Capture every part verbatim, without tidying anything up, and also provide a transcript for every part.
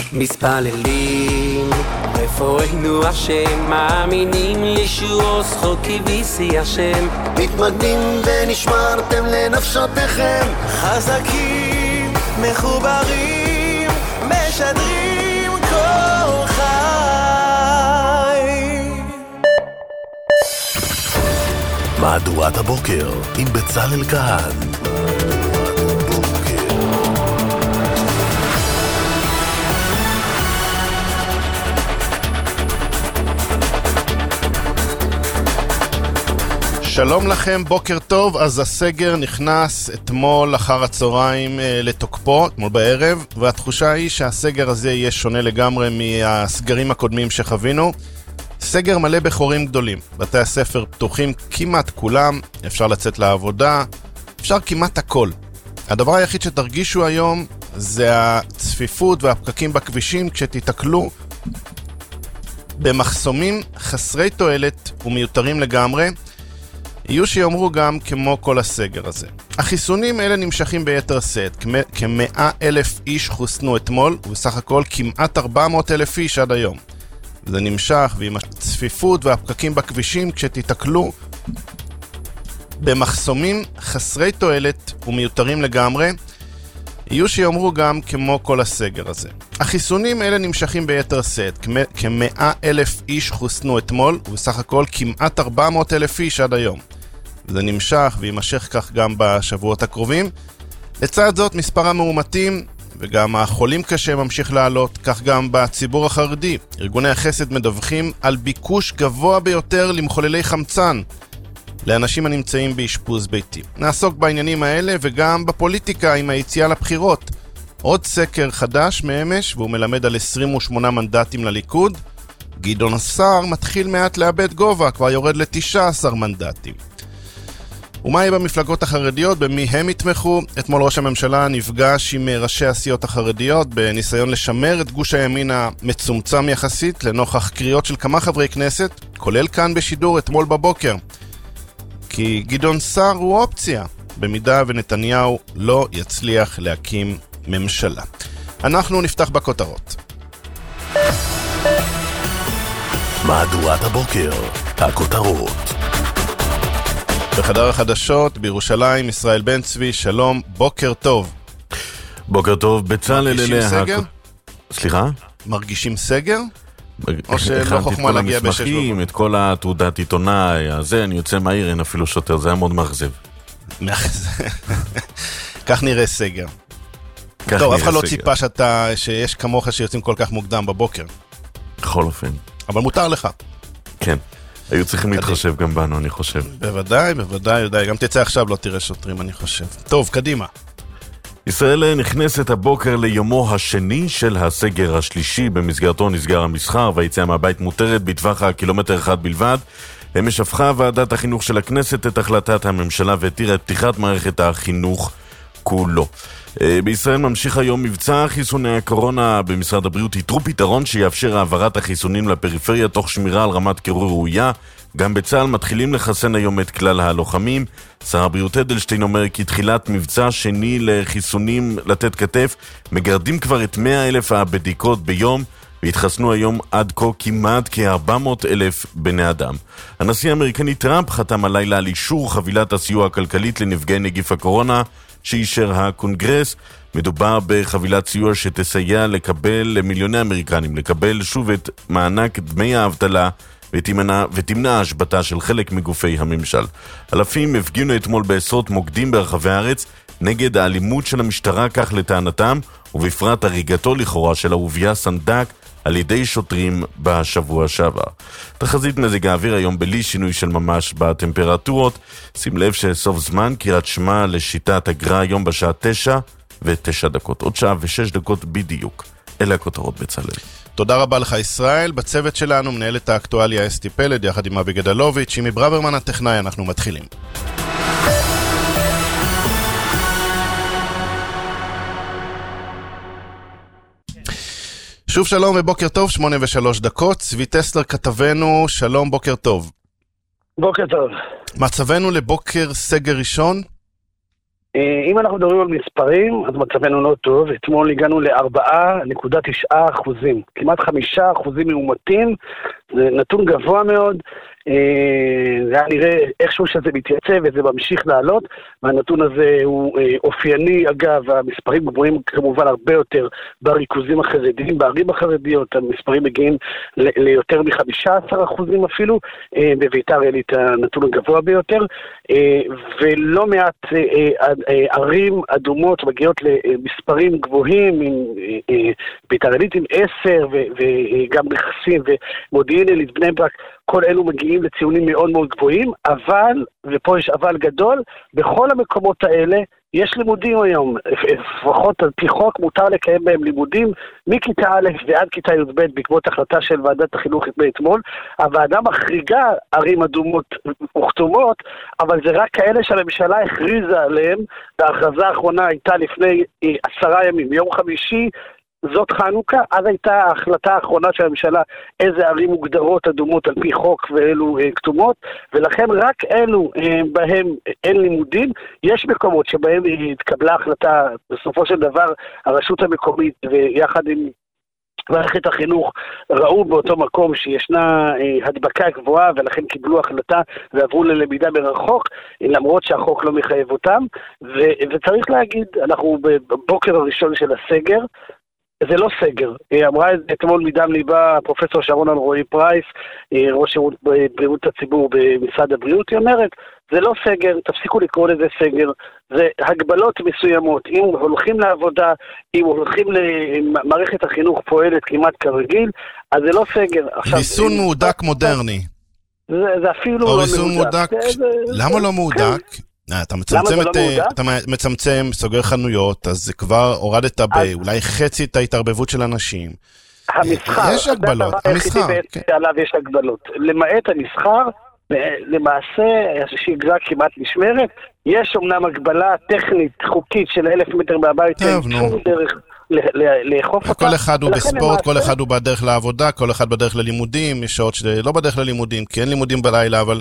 מתפללים רפואנו השם, מאמינים לישועו זכות כביסי השם, מתמגנים ונשמרתם לנפשותיכם, חזקים מחוברים משדרים כל חי. מהדורת הבוקר עם בצלאל כהן. שלום לכם, בוקר טוב. אז הסגר נכנס אתמול אחר הצהריים אה, לתוקפו, אתמול בערב, והתחושה היא שהסגר הזה יהיה שונה לגמרי מהסגרים הקודמים שחווינו. סגר מלא בחורים גדולים, בתי הספר פתוחים כמעט כולם, אפשר לצאת לעבודה, אפשר כמעט הכל. הדבר היחיד שתרגישו היום זה הצפיפות והפקקים בכבישים כשתתקלו במחסומים חסרי תועלת ומיותרים לגמרי. יהיו שיאמרו גם כמו כל הסגר הזה. החיסונים האלה נמשכים ביתר שאת. כמאה אלף איש חוסנו אתמול, ובסך הכל כמעט ארבע מאות אלף איש עד היום. זה נמשך, ועם הצפיפות והפקקים בכבישים כשתתקלו במחסומים חסרי תועלת ומיותרים לגמרי, יהיו שיאמרו גם כמו כל הסגר הזה. החיסונים האלה נמשכים ביתר שאת. כמאה אלף איש חוסנו אתמול, ובסך הכל כמעט ארבע מאות אלף איש עד היום. זה נמשך וימשך כך גם בשבועות הקרובים. לצד זאת, מספר המאומתים וגם החולים קשה ממשיך לעלות, כך גם בציבור החרדי. ארגוני החסד מדווחים על ביקוש גבוה ביותר למחוללי חמצן לאנשים הנמצאים באשפוז ביתי. נעסוק בעניינים האלה וגם בפוליטיקה עם היציאה לבחירות. עוד סקר חדש מאמש, והוא מלמד על עשרים ושמונה מנדטים לליכוד. גדעון סער מתחיל מעט לאבד גובה, כבר יורד ל-תשעה עשר מנדטים. ומה יהיה במפלגות החרדיות? במי הם יתמכו? אתמול ראש הממשלה נפגש עם ראשי הסיעות החרדיות בניסיון לשמר את גוש הימין המצומצם יחסית לנוכח קריאות של כמה חברי כנסת, כולל כאן בשידור אתמול בבוקר. כי גדעון סער הוא אופציה, במידה ונתניהו לא יצליח להקים ממשלה. אנחנו נפתח בכותרות. מהדורת הבוקר, הכותרות. בחדר החדשות בירושלים, ישראל בן צבי, שלום, בוקר טוב. בוקר טוב, בצלאל אליה. מרגישים סגר? סליחה? מרגישים סגר? או שלא חוכמה להגיע בשש בבוקר? את כל התעודת עיתונאי, הזה אני יוצא מהעיר, אין אפילו שוטר, זה היה מאוד מאכזב. כך נראה סגר. טוב, אף אחד לא ציפה שאתה, שיש כמוך שיוצאים כל כך מוקדם בבוקר. בכל אופן. אבל מותר לך. כן. היו צריכים להתחשב גם בנו, אני חושב. בוודאי, בוודאי, בוודאי. גם תצא עכשיו, לא תראה שוטרים, אני חושב. טוב, קדימה. ישראל נכנסת הבוקר ליומו השני של הסגר השלישי, במסגרתו נסגר המסחר והיציאה מהבית מותרת בטווח הקילומטר אחד בלבד. אמש הפכה ועדת החינוך של הכנסת את החלטת הממשלה והתירה את פתיחת מערכת החינוך כולו. בישראל ממשיך היום מבצע חיסוני הקורונה. במשרד הבריאות יתרו פתרון שיאפשר העברת החיסונים לפריפריה תוך שמירה על רמת קירור ראויה. גם בצה"ל מתחילים לחסן היום את כלל הלוחמים. שר הבריאות אדלשטיין אומר כי תחילת מבצע שני לחיסונים לתת כתף מגרדים כבר את מאה אלף הבדיקות ביום, והתחסנו היום עד כה כמעט כ-ארבע מאות אלף בני אדם. הנשיא האמריקני טראמפ חתם הלילה על אישור חבילת הסיוע הכלכלית לנפגעי נגיף הקורונה שאישר הקונגרס. מדובר בחבילת סיוע שתסייע לקבל למיליוני אמריקנים לקבל שוב את מענק דמי האבטלה ותמנע, ותמנע השבתה של חלק מגופי הממשל. אלפים הפגינו אתמול בעשרות מוקדים ברחבי הארץ נגד האלימות של המשטרה, כך לטענתם, ובפרט הריגתו לכאורה של אהוביה סנדק על ידי שוטרים בשבוע שעבר. תחזית מזג האוויר היום בלי שינוי של ממש בטמפרטורות. שים לב שסוף זמן קריאת שמע לשיטת הגר"א היום בשעה תשע ותשע דקות. עוד שעה ושש דקות בדיוק. אלה הכותרות בצלאל. תודה רבה לך ישראל. בצוות שלנו מנהלת האקטואליה אסתי פלד יחד עם אבי גדלוביץ', שימי ברוורמן הטכנאי. אנחנו מתחילים. שוב שלום ובוקר טוב, שמונה ושלוש דקות. צבי טסלר כתבנו, שלום, בוקר טוב. בוקר טוב. מצבנו לבוקר סגר ראשון? אם אנחנו מדברים על מספרים, אז מצבנו לא טוב. אתמול הגענו ל-ארבע נקודה תשע אחוזים, כמעט חמישה אחוזים מאומתים, זה נתון גבוה מאוד. זה היה נראה איכשהו שזה מתייצב וזה ממשיך לעלות, והנתון הזה הוא אופייני. אגב, המספרים גבוהים כמובן הרבה יותר בריכוזים החרדיים, בערים החרדיות המספרים מגיעים ליותר מ-חמישה עשר אחוזים אפילו, בביתר עילית הנתון הגבוה ביותר, ולא מעט ערים אדומות מגיעות למספרים גבוהים, עם ביתר עילית עם עשר, וגם נכסים ומודיעין עילית, בני ברק, כל אלו מגיעים לציונים מאוד מאוד גבוהים, אבל, ופה יש אבל גדול, בכל המקומות האלה יש לימודים היום, לפחות על פי חוק מותר לקיים בהם לימודים מכיתה א' ועד כיתה י"ב בעקבות החלטה של ועדת החינוך אתמול. הוועדה מחריגה ערים אדומות וכתומות, אבל זה רק כאלה שהממשלה הכריזה עליהם, וההכרזה האחרונה הייתה לפני עשרה ימים, יום חמישי, זאת חנוכה, אז הייתה ההחלטה האחרונה של הממשלה איזה ערים מוגדרות אדומות על פי חוק ואלו אה, כתומות, ולכן רק אלו אה, בהם אין לימודים. יש מקומות שבהם התקבלה החלטה, בסופו של דבר הרשות המקומית ויחד עם מערכת החינוך ראו באותו מקום שישנה אה, הדבקה גבוהה, ולכן קיבלו החלטה ועברו ללמידה מרחוק, למרות שהחוק לא מחייב אותם. ו- וצריך להגיד, אנחנו בבוקר הראשון של הסגר, זה לא סגר. אמרה את זה אתמול מדם ליבה פרופסור שרון אלרועי פרייס, ראש שירות בריאות הציבור במשרד הבריאות. היא אומרת, זה לא סגר, תפסיקו לקרוא לזה סגר, זה הגבלות מסוימות. אם הולכים לעבודה, אם הולכים למערכת החינוך פועלת כמעט כרגיל, אז זה לא סגר. ריסון מהודק מודרני. זה, זה אפילו לא מהודק. למה לא מהודק? אתה מצמצם, את, אתה מצמצם, סוגר חנויות, אז כבר הורדת באולי חצי את ההתערבבות של אנשים. המסחר, יש הגבלות, המסחר. עליו יש הגבלות. למעט המסחר, למעשה, השגרה כמעט נשמרת, יש אומנם הגבלה טכנית, חוקית של אלף מטר מהבית, טוב, נו. לאכוף אותה. כל אחד הוא בספורט, כל אחד הוא בדרך לעבודה, כל אחד בדרך ללימודים, יש שעות שלא בדרך ללימודים, כי אין לימודים בלילה, אבל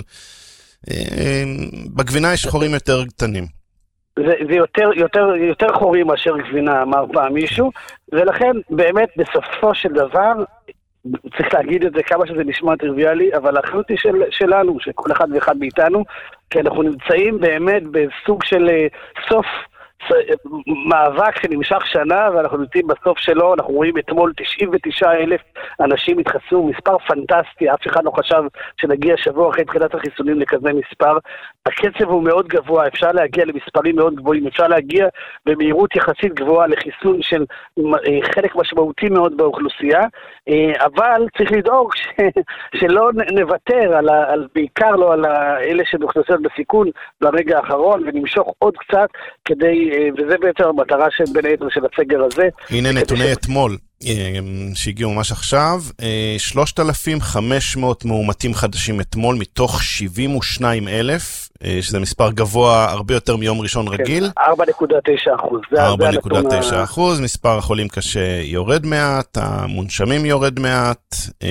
בגבינה יש חורים יותר קטנים. זה, זה יותר, יותר, יותר חורים מאשר גבינה, אמר פעם מישהו, ולכן באמת בסופו של דבר, צריך להגיד את זה כמה שזה נשמע טריוויאלי, אבל האחריות היא של, שלנו, של כל אחד ואחד מאיתנו, כי אנחנו נמצאים באמת בסוג של סוף מאבק שנמשך שנה, ואנחנו נמצאים בסוף שלו. אנחנו רואים אתמול תשעים ותשעה אלף אנשים התחסנו, מספר פנטסטי, אף אחד לא חשב שנגיע שבוע אחרי תחילת החיסונים לכזה מספר. הקצב הוא מאוד גבוה, אפשר להגיע למספרים מאוד גבוהים, אפשר להגיע במהירות יחסית גבוהה לחיסון של חלק משמעותי מאוד באוכלוסייה, אבל צריך לדאוג ש... שלא נוותר על, ה... על בעיקר לא על אלה שמוכנסות בסיכון ברגע האחרון, ונמשוך עוד קצת כדי, וזה בעצם המטרה של בין היתר של הסגר הזה. הנה נתוני אתמול שהגיעו ממש עכשיו, שלושת אלפים וחמש מאות מאומתים חדשים אתמול מתוך שבעים ושניים אלף, שזה מספר גבוה הרבה יותר מיום ראשון רגיל. ארבע נקודה תשע אחוז. ארבע נקודה תשע אחוז, מספר החולים קשה יורד מעט, המונשמים יורד מעט.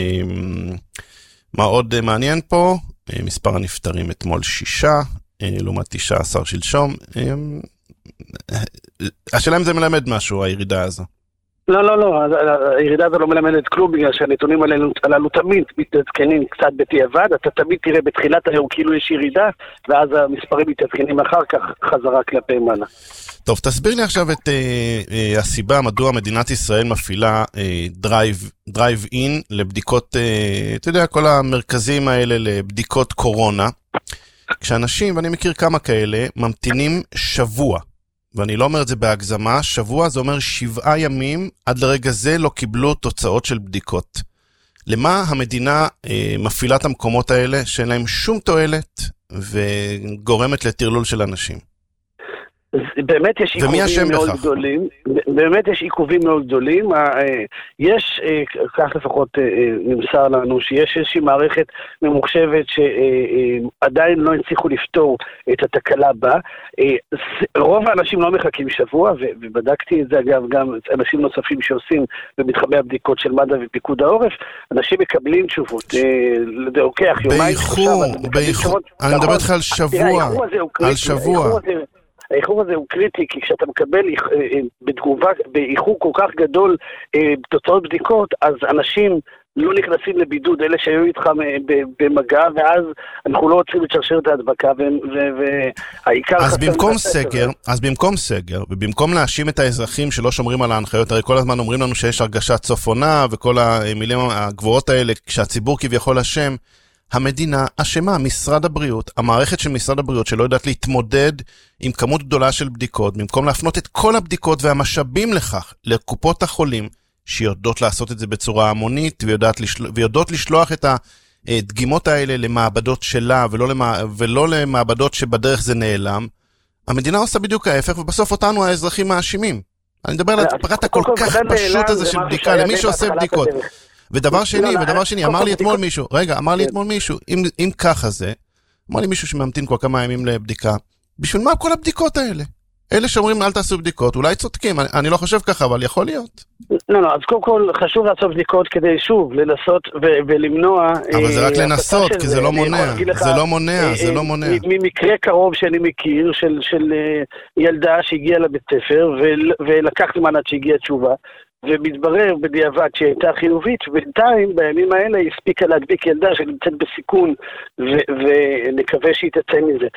מה עוד מעניין פה? מספר הנפטרים אתמול שישה, לעומת תשעה עשר שלשום. השאלה אם זה מלמד משהו, הירידה הזו. לא, לא, לא, הירידה הזו לא מלמדת כלום, בגלל שהנתונים הללו תמיד מתעדכנים קצת בדיעבד. אתה תמיד תראה בתחילת היום כאילו יש ירידה, ואז המספרים מתעדכנים אחר כך חזרה כלפי מעלה. טוב, תסביר לי עכשיו את אה, אה, הסיבה מדוע מדינת ישראל מפעילה אה, דרייב, דרייב אין לבדיקות, אה, אתה יודע, כל המרכזים האלה לבדיקות קורונה, כשאנשים, ואני מכיר כמה כאלה, ממתינים שבוע. ואני לא אומר את זה בהגזמה, שבוע זה אומר שבעה ימים, עד לרגע זה לא קיבלו תוצאות של בדיקות. למה המדינה אה, מפעילה את המקומות האלה שאין להם שום תועלת וגורמת לטרלול של אנשים? באמת יש עיכובים מאוד גדולים, באמת יש עיכובים מאוד גדולים. יש, כך לפחות נמסר לנו, שיש איזושהי מערכת ממוחשבת שעדיין לא הצליחו לפתור את התקלה בה. רוב האנשים לא מחכים שבוע, ובדקתי את זה אגב גם אנשים נוספים שעושים במתחמי הבדיקות של מד"א ופיקוד העורף, אנשים מקבלים תשובות, לוקח יומיים, באיחור, באיחור, אני מדבר איתך על שבוע, על שבוע. האיחור הזה הוא קריטי, כי כשאתה מקבל בתגובה, באיחור כל כך גדול תוצאות בדיקות, אז אנשים לא נכנסים לבידוד, אלה שהיו איתך במגע, ואז אנחנו לא רוצים לשרשר את ההדבקה, והעיקר... אז במקום סגר, אז במקום סגר, ובמקום להאשים את האזרחים שלא שומרים על ההנחיות, הרי כל הזמן אומרים לנו שיש הרגשת סוף עונה, וכל המילים הגבוהות האלה, כשהציבור כביכול אשם, המדינה אשמה, משרד הבריאות, המערכת של משרד הבריאות שלא יודעת להתמודד עם כמות גדולה של בדיקות, במקום להפנות את כל הבדיקות והמשאבים לכך לקופות החולים, שיודעות לעשות את זה בצורה המונית, ויודעות, לשל... ויודעות לשלוח את הדגימות האלה למעבדות שלה, ולא, למע... ולא למעבדות שבדרך זה נעלם. המדינה עושה בדיוק ההפך, ובסוף אותנו האזרחים מאשימים. אני מדבר על הפרט הכל כך פשוט הזה של בדיקה, למי שעושה בדיקות. ודבר שני, ודבר שני, אמר לי אתמול מישהו, רגע, אמר לי אתמול מישהו, אם, אם ככה זה, אמר לי מישהו שממתין כל כמה ימים לבדיקה, בשביל מה כל הבדיקות האלה? אלה שאומרים אל תעשו בדיקות, אולי צודקים, אני, אני לא חושב ככה, אבל יכול להיות. לא, לא, אז קודם כל חשוב לעשות בדיקות כדי שוב, לנסות ו- ולמנוע... אבל זה רק לנסות, כי זה לא מונע, זה לא מונע, זה לא מונע. ממקרה קרוב שאני מכיר, של, של ילדה שהגיעה לבית ספר, ולקח זמן עד שהגיעה תשובה, ומתברר בדיעבד שהיא הייתה חיובית, ובינתיים בימים האלה היא הספיקה להדביק ילדה שנמצאת בסיכון, ונקווה שהיא תצא מזה.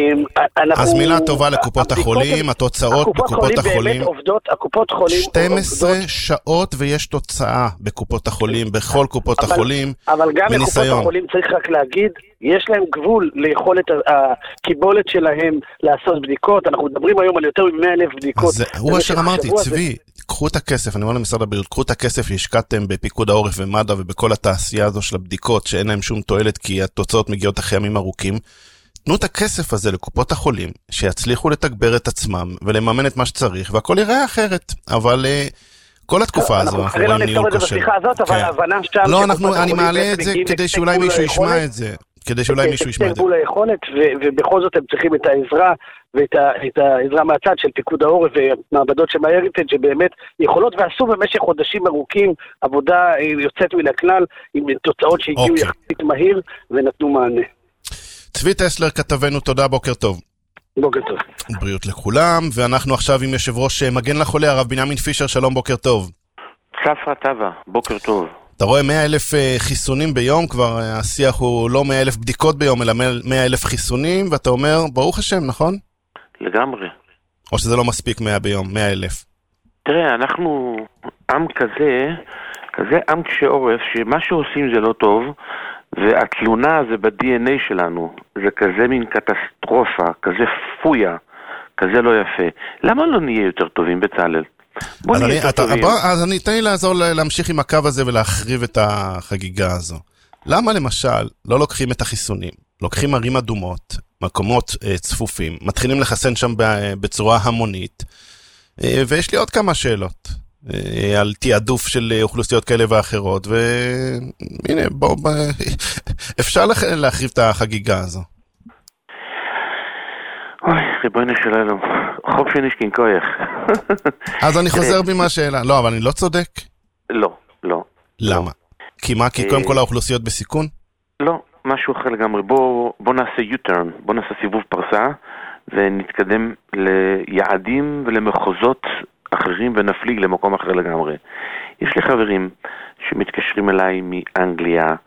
אז מילה טובה לקופות החולים, התוצאות בקופות החולים, הקופות חולים שתים עשרה שעות ויש תוצאה בקופות החולים, בכל קופות החולים, אבל גם לקופות החולים צריך רק להגיד, יש להם גבול ליכולת הקיבולת שלהם לעשות בדיקות, אנחנו מדברים היום על יותר מ-מאה אלף בדיקות. הוא אשר אמרתי, צבי, קחו את הכסף, אני אומר למשרד הבריאות, קחו את הכסף שהשקעתם בפיקוד העורף ומד"א ובכל התעשייה הזו של הבדיקות, שאין להם שום תועלת כי התוצאות מגיעות אחרי ימים ארוכים, תנו את הכסף הזה לקופות החולים, שיצליחו לתגבר את עצמם ולממן את מה שצריך, והכל יראה אחרת, אבל כל התקופה הזו, אנחנו רואים ניהול קשה. לא, אני מעלה את זה כדי שאולי מישהו ישמע את זה. כדי שאולי מישהו ישמע את זה. היכולת, ובכל זאת הם צריכים את העזרה, ואת העזרה מהצד של פיקוד העורף, ומעבדות של MyHeritage, שבאמת יכולות ועשו במשך חודשים ארוכים, עבודה יוצאת מן הכלל, עם תוצאות שהגיעו יחסית מהיר, ונתנו מענה. צבי טסלר, כתבנו, תודה, בוקר טוב. בוקר טוב. בריאות לכולם, ואנחנו עכשיו עם יושב ראש מגן לחולה, הרב בנימין פישר, שלום, בוקר טוב. צפרא טבא, בוקר טוב. אתה רואה מאה אלף חיסונים ביום, כבר השיח הוא לא מאה אלף בדיקות ביום, אלא מאה אלף חיסונים, ואתה אומר, ברוך השם, נכון? לגמרי. או שזה לא מספיק מאה ביום, מאה אלף? תראה, אנחנו עם כזה, כזה עם קשה עורף, שמה שעושים זה לא טוב, והתלונה זה ב-די אן איי שלנו, זה כזה מין קטסטרופה, כזה פויה, כזה לא יפה. למה לא נהיה יותר טובים, בצלאל? אז אני, אתה, בוא, אז אני אתן לי לעזור להמשיך עם הקו הזה ולהחריב את החגיגה הזו. למה למשל לא לוקחים את החיסונים, לוקחים ערים אדומות, מקומות אה, צפופים, מתחילים לחסן שם בצורה המונית, אה, ויש לי עוד כמה שאלות אה, על תיעדוף של אוכלוסיות כאלה ואחרות, והנה, בוא, בוא אפשר לח... להחריב את החגיגה הזו. אוי, ריבונו שלנו, חוב שנשכין כוח. אז אני חוזר בי מהשאלה. לא, אבל אני לא צודק? לא, לא. למה? כי מה? כי קודם כל האוכלוסיות בסיכון? לא, משהו אחר לגמרי. בוא, בוא נעשה U-turn, בוא נעשה סיבוב פרסה, ונתקדם ליעדים ולמחוזות אחרים ונפליג למקום אחר לגמרי. יש לי חברים שמתקשרים אליי מאנגליה,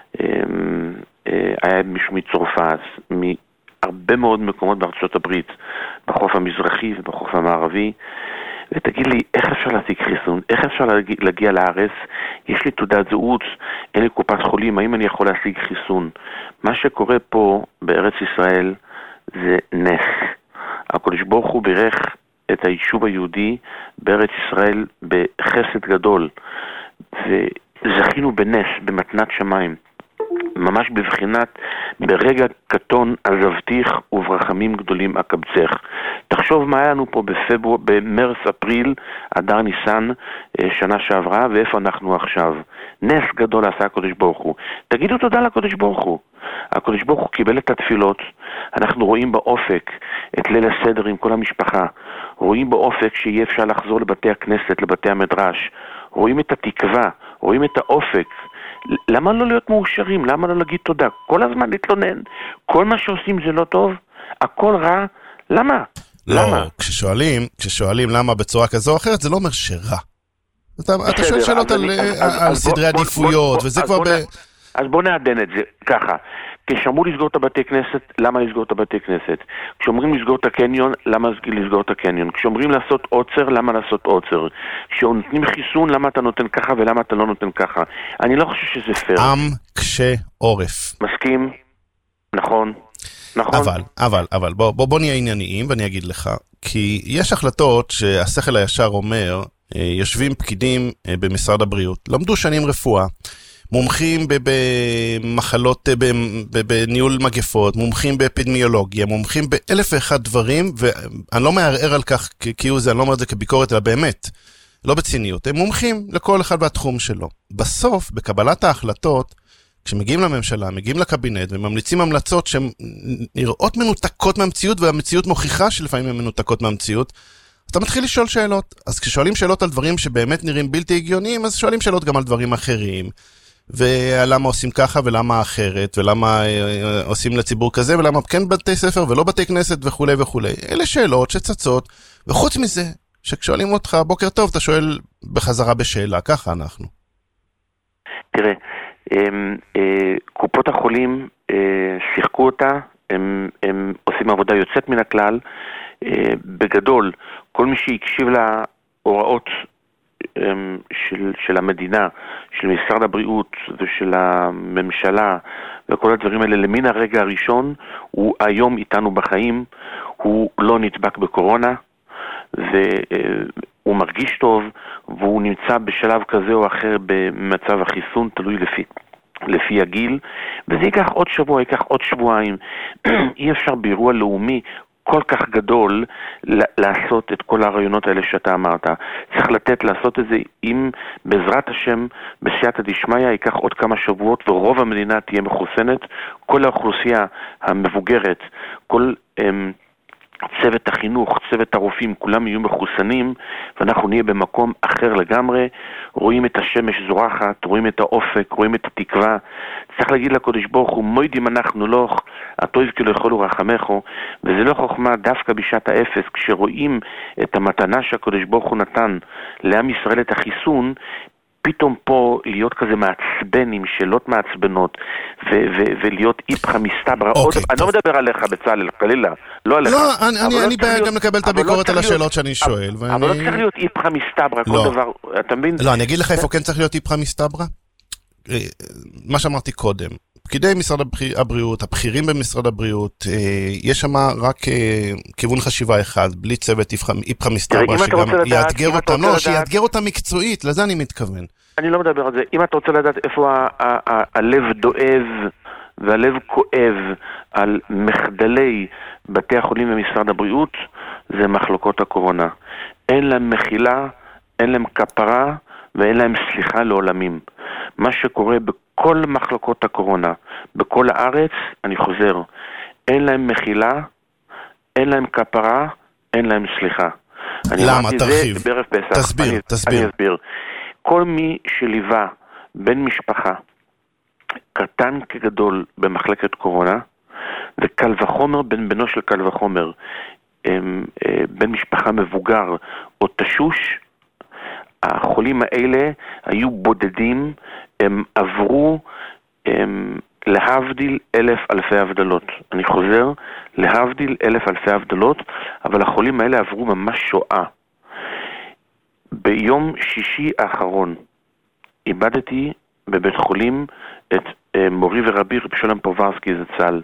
היה מישהו מצרפת, מ... הרבה מאוד מקומות בארצות הברית, בחוף המזרחי ובחוף המערבי, ותגיד לי, איך אפשר להשיג חיסון? איך אפשר להגיע, להגיע לארץ? יש לי תעודת זהות, אין לי קופת חולים, האם אני יכול להשיג חיסון? מה שקורה פה בארץ ישראל זה נס. הקדוש ברוך הוא בירך את היישוב היהודי בארץ ישראל בחסד גדול, וזכינו בנס, במתנת שמיים. ממש בבחינת ברגע קטון עזבתיך וברחמים גדולים אקבצך. תחשוב מה היה לנו פה בפברואר, במרס, אפריל, אדר ניסן, שנה שעברה, ואיפה אנחנו עכשיו. נס גדול עשה הקדוש ברוך הוא. תגידו תודה לקדוש ברוך הוא. הקדוש ברוך הוא קיבל את התפילות. אנחנו רואים באופק את ליל הסדר עם כל המשפחה. רואים באופק שיהיה אפשר לחזור לבתי הכנסת, לבתי המדרש. רואים את התקווה, רואים את האופק. למה לא להיות מאושרים? למה לא להגיד תודה? כל הזמן להתלונן. כל מה שעושים זה לא טוב? הכל רע? למה? למה? לא, כששואלים, כששואלים למה בצורה כזו או אחרת, זה לא אומר שרע. אתה, אתה שואל שאלות על, אני, אז, על, אז, על אז סדרי בוא, עדיפויות, בוא, וזה אז כבר בוא, ב... אז בוא נעדן את זה ככה. כשאמרו לסגור את הבתי כנסת, למה לסגור את הבתי כנסת? כשאומרים לסגור את הקניון, למה לסגור את הקניון? כשאומרים לעשות עוצר, למה לעשות עוצר? כשנותנים חיסון, למה אתה נותן ככה ולמה אתה לא נותן ככה? אני לא חושב שזה פייר. עם קשה עורף. מסכים? נכון. נכון. אבל, אבל, אבל, בוא, בוא, בוא נהיה ענייניים ואני אגיד לך, כי יש החלטות שהשכל הישר אומר, יושבים פקידים במשרד הבריאות, למדו שנים רפואה, מומחים במחלות, בניהול מגפות, מומחים באפידמיולוגיה, מומחים באלף ואחד דברים, ואני לא מערער על כך כאילו זה, אני לא אומר את זה כביקורת, אלא באמת, לא בציניות, הם מומחים לכל אחד והתחום שלו. בסוף, בקבלת ההחלטות, כשמגיעים לממשלה, מגיעים לקבינט וממליצים המלצות שהן נראות מנותקות מהמציאות, והמציאות מוכיחה שלפעמים הן מנותקות מהמציאות, אתה מתחיל לשאול שאלות. אז כששואלים שאלות על דברים שבאמת נראים בלתי הגיוניים, אז שואלים שאלות גם על דברים אחרים, ולמה עושים ככה ולמה אחרת, ולמה אה, עושים לציבור כזה, ולמה כן בתי ספר ולא בתי כנסת וכו' וכו'. אלה שאלות שצצות, וחוץ מזה, שכשואלים אותך בוקר טוב, אתה שואל בחזרה בשאלה, ככה אנחנו. תראה, הם, אה, קופות החולים אה, שיחקו אותה, הם, הם עושים עבודה יוצאת מן הכלל, אה, בגדול, כל מי שהקשיב להוראות אה, של, של המדינה, של משרד הבריאות ושל הממשלה וכל הדברים האלה, למין הרגע הראשון, הוא היום איתנו בחיים, הוא לא נדבק בקורונה, והוא מרגיש טוב, והוא נמצא בשלב כזה או אחר במצב החיסון, תלוי לפי, לפי הגיל, וזה ייקח עוד שבוע, ייקח עוד שבועיים. אי אפשר באירוע לאומי כל כך גדול לעשות את כל הרעיונות האלה שאתה אמרת. צריך לתת לעשות את זה אם בעזרת השם בסייעתא דשמיא ייקח עוד כמה שבועות ורוב המדינה תהיה מחוסנת, כל האוכלוסייה המבוגרת, כל אמ, צוות החינוך, צוות הרופאים, כולם יהיו מחוסנים, ואנחנו נהיה במקום אחר לגמרי, רואים את השמש זורחת, רואים את האופק, רואים את התקווה. צריך להגיד לקדוש ברוך הוא, מוידים אנחנו לא, הטוב כאילו יכולו רחמךו, וזה לא חוכמה דווקא בשעת האפס, כשרואים את המתנה שהקדוש ברוך הוא נתן לעם ישראל את החיסון, פתאום פה להיות כזה מעצבן עם שאלות מעצבנות ו- ו- ולהיות איפכא מסתברא. אוקיי, אני לא מדבר עליך בצלאל, חלילה, לא עליך. לא, אני, אני בעיה גם לקבל את הביקורת על השאלות שאני שואל. אבל לא צריך להיות איפכא מסתברא, כל דבר, אתה מבין? לא, אני אגיד לך איפה כן צריך להיות איפכא מסתברא. מה שאמרתי קודם, פקידי משרד הבריאות, הבכירים במשרד הבריאות, יש שם רק כיוון חשיבה אחד, בלי צוות איפכא מסתברא, שגם יאתגר אותם, לא, שיאתגר אותם מקצועית, לזה אני מתכוון. אני לא מדבר על זה. אם אתה רוצה לדעת איפה הלב דואב והלב כואב על מחדלי בתי החולים במשרד הבריאות, זה מחלוקות הקורונה. אין להם מחילה, אין להם כפרה ואין להם סליחה לעולמים. מה שקורה בכל מחלקות הקורונה, בכל הארץ, אני חוזר, אין להם מחילה, אין להם כפרה, אין להם סליחה. למה? תרחיב. תסביר, אני, תסביר. אני אסביר. כל מי שליווה בן משפחה, קטן כגדול במחלקת קורונה, וקל וחומר, בן בנו של קל וחומר, בן משפחה מבוגר או תשוש, החולים האלה היו בודדים, הם עברו הם, להבדיל אלף אלפי הבדלות. אני חוזר, להבדיל אלף אלפי הבדלות, אבל החולים האלה עברו ממש שואה. ביום שישי האחרון איבדתי בבית חולים את מורי ורבי רבי שלום פוברסקי זצ"ל.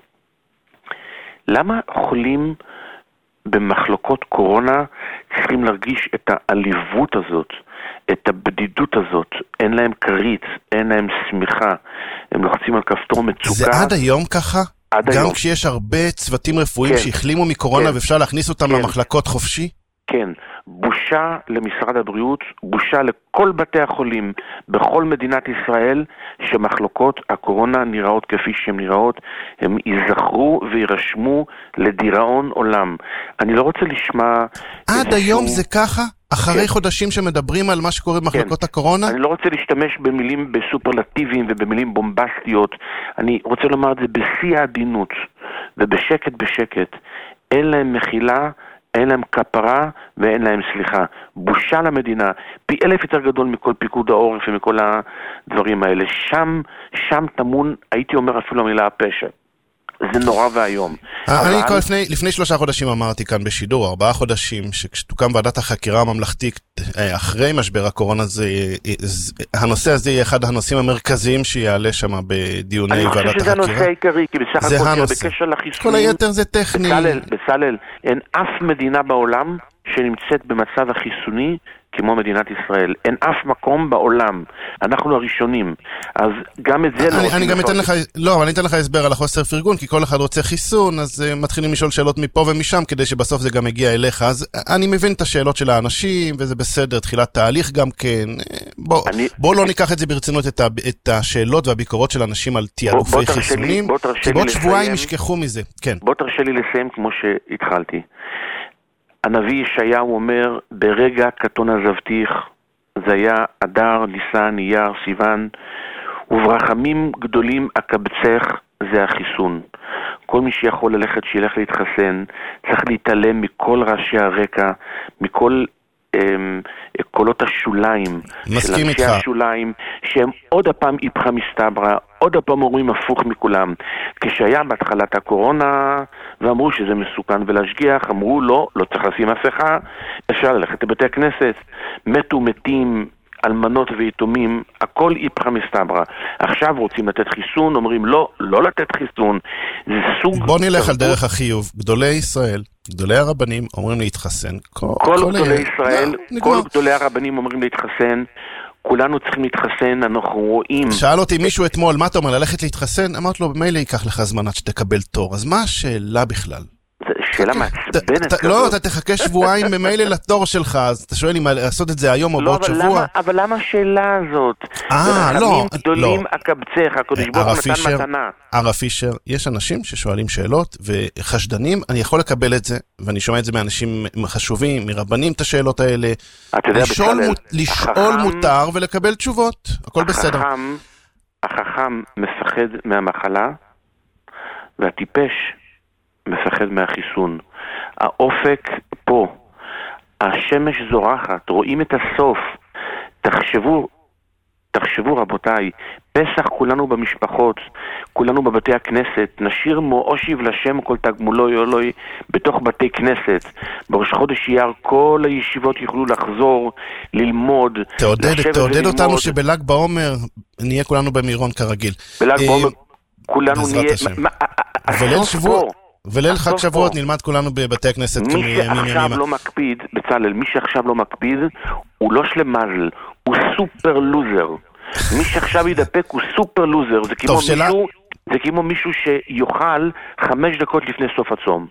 למה חולים במחלקות קורונה צריכים להרגיש את העליבות הזאת, את הבדידות הזאת? אין להם קריץ, אין להם סמיכה, הם לוחצים על כפתור מצוקה. זה עד היום ככה? עד גם היום. כשיש הרבה צוותים רפואיים כן. שהחלימו מקורונה כן. ואפשר להכניס אותם כן. למחלקות חופשי? כן, בושה למשרד הבריאות, בושה לכל בתי החולים בכל מדינת ישראל שמחלוקות הקורונה נראות כפי שהן נראות, הם ייזכרו וירשמו לדיראון עולם. אני לא רוצה לשמוע... עד היום זה ככה? אחרי חודשים שמדברים על מה שקורה במחלקות הקורונה? אני לא רוצה להשתמש במילים בסופרלטיביים ובמילים בומבסטיות, אני רוצה לומר את זה בשיא העדינות ובשקט בשקט. אין להם מחילה, אין להם כפרה ואין להם סליחה. בושה למדינה, פי אלף יותר גדול מכל פיקוד העורף ומכל הדברים האלה. שם, שם תמון, הייתי אומר אפילו המילה הפשע. זה נורא והיום. אני כבר לפני, לפני שלושה חודשים אמרתי כאן בשידור, ארבעה חודשים, שכשתוקם ועדת החקירה הממלכתית אחרי משבר הקורונה, זה, הנושא הזה יהיה אחד הנושאים המרכזיים שיעלה שם בדיוני ועדת החקירה. אני חושב שזה הנושא העיקרי, כי בסך הכל בקשר לחיסונים, כל היתר זה טכני. בסלל, בסלל, אין אף מדינה בעולם שנמצאת במצב החיסוני כמו מדינת ישראל. אין אף מקום בעולם. אנחנו הראשונים. אז גם את זה לא... אני גם אתן לך... לא, אבל אני אתן לך הסבר על החוסר פרגון, כי כל אחד רוצה חיסון, אז מתחילים לשאול שאלות מפה ומשם, כדי שבסוף זה גם יגיע אליך. אז אני מבין את השאלות של האנשים, וזה בסדר, תחילת תהליך גם כן. בוא לא ניקח את זה ברצינות, את השאלות והביקורות של אנשים על תיעדופי חיסונים, כי בעוד שבועיים ישכחו מזה. כן. בוא תרשה לי לסיים כמו שהתחלתי. הנביא ישעיהו אומר, ברגע קטון עזבתיך, זה היה אדר, ניסן, אייר, סיוון, וברחמים גדולים אקבצך, זה החיסון. כל מי שיכול ללכת שילך להתחסן, צריך להתעלם מכל ראשי הרקע, מכל אמ, קולות השוליים, של אנשי השוליים, שהם עוד הפעם איפכה מסתברה, עוד הפעם אומרים הפוך מכולם. כשהיה בהתחלת הקורונה, ואמרו שזה מסוכן ולהשגיח, אמרו לא, לא צריך לשים מסכה, אפשר ללכת לבתי הכנסת, מתו מתים, אלמנות ויתומים, הכל איפכה מסתברה. עכשיו רוצים לתת חיסון, אומרים לא, לא לתת חיסון. זה סוג... בוא נלך על דרך החיוב. גדולי ישראל, גדולי הרבנים אומרים להתחסן. כל, כל גדולי ישראל, לא, כל גדולי הרבנים אומרים להתחסן. כולנו צריכים להתחסן, אנחנו רואים... שאל אותי מישהו אתמול, מה אתה אומר, ללכת להתחסן? אמרת לו, במילא ייקח לך זמן עד שתקבל תור. אז מה השאלה בכלל? שאלה מעצבנת כזאת. לא, אתה תחכה שבועיים במילא לתור שלך, אז אתה שואל אם לעשות את זה היום או בעוד שבוע. אבל למה השאלה הזאת? אה, לא. רחמים גדולים אקבצך, הקדוש ברוך הוא נתן מתנה. הרב פישר, יש אנשים ששואלים שאלות וחשדנים, אני יכול לקבל את זה, ואני שומע את זה מאנשים חשובים, מרבנים את השאלות האלה. לשאול מותר ולקבל תשובות, הכל בסדר. החכם מפחד מהמחלה, והטיפש מפחד מהחיסון. האופק פה, השמש זורחת, רואים את הסוף. תחשבו, תחשבו רבותיי, פסח כולנו במשפחות, כולנו בבתי הכנסת, נשיר מואשיב לשם כל תגמולו יולוי בתוך בתי כנסת. בראש חודש אייר כל הישיבות יוכלו לחזור, ללמוד. תעודד, תעודד אותנו שבל"ג בעומר נהיה כולנו במירון כרגיל. בל"ג בעומר כולנו נהיה... וליל שבוע... וליל חג שבועות נלמד כולנו בבתי הכנסת. מי שעכשיו לא מקפיד, בצלאל, מי שעכשיו לא מקפיד, הוא לא שלמזל, הוא סופר לוזר. מי שעכשיו ידפק הוא סופר לוזר. זה כמו מישהו, זה כמו מישהו שיוכל חמש דקות לפני סוף הצום.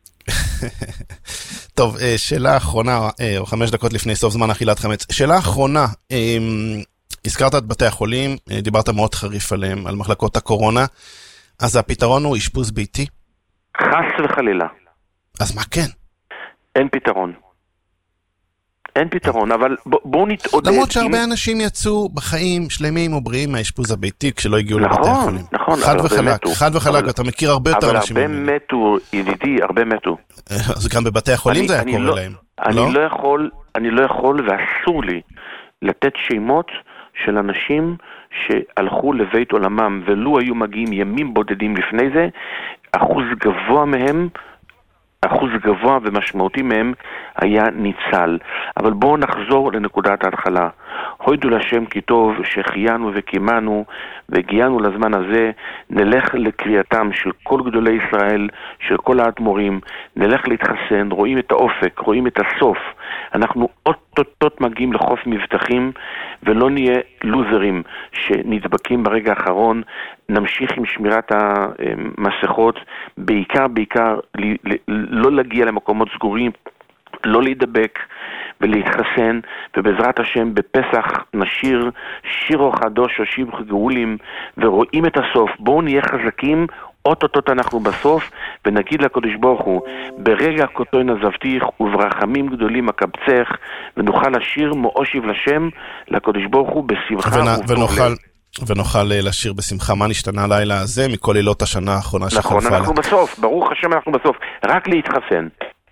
טוב, שאלה אחרונה, או חמש דקות לפני סוף זמן אכילת חמץ. שאלה אחרונה, הזכרת את בתי החולים, דיברת מאוד חריף עליהם, על מחלקות הקורונה, אז הפתרון הוא אשפוז ביתי? חס וחלילה. אז מה כן? אין פתרון. אין פתרון, אבל בואו נתעודד. למרות שהרבה אנשים יצאו בחיים שלמים ובריאים מהאשפוז הביתי כשלא הגיעו לבתי החולים. נכון, חד וחלק, חד וחלק, אתה מכיר הרבה יותר אנשים. אבל הרבה מתו, ידידי, הרבה מתו. אז גם בבתי החולים זה היה קורה להם. אני לא יכול, אני לא יכול ואסור לי לתת שמות של אנשים שהלכו לבית עולמם ולו היו מגיעים ימים בודדים לפני זה, אחוז גבוה מהם, אחוז גבוה ומשמעותי מהם היה ניצל. אבל בואו נחזור לנקודת ההתחלה. הוידו לשם כי טוב שחיינו וקימנו והגיענו לזמן הזה, נלך לקריאתם של כל גדולי ישראל, של כל האדמו"רים, נלך להתחסן, רואים את האופק, רואים את הסוף. אנחנו אוטוטוט מגיעים לחוף מבטחים ולא נהיה לוזרים שנדבקים ברגע האחרון. נמשיך עם שמירת המסכות, בעיקר בעיקר לא להגיע למקומות סגורים, לא להידבק ולהתחסן, ובעזרת השם בפסח נשיר שירו חדוש השיב גאולים ורואים את הסוף. בואו נהיה חזקים, אוטוטוט אנחנו בסוף, ונגיד לקדוש ברוך הוא, ברגע קטון עזבתיך וברחמים גדולים אקבצך, ונוכל לשיר מואשיב לשם לקדוש ברוך הוא בשמחה ונוכל ונוכל לשיר בשמחה. מה נשתנה הלילה הזה מכל לילות השנה האחרונה שחלפה? נכון, אנחנו בסוף, ברוך השם אנחנו בסוף, רק להתחסן.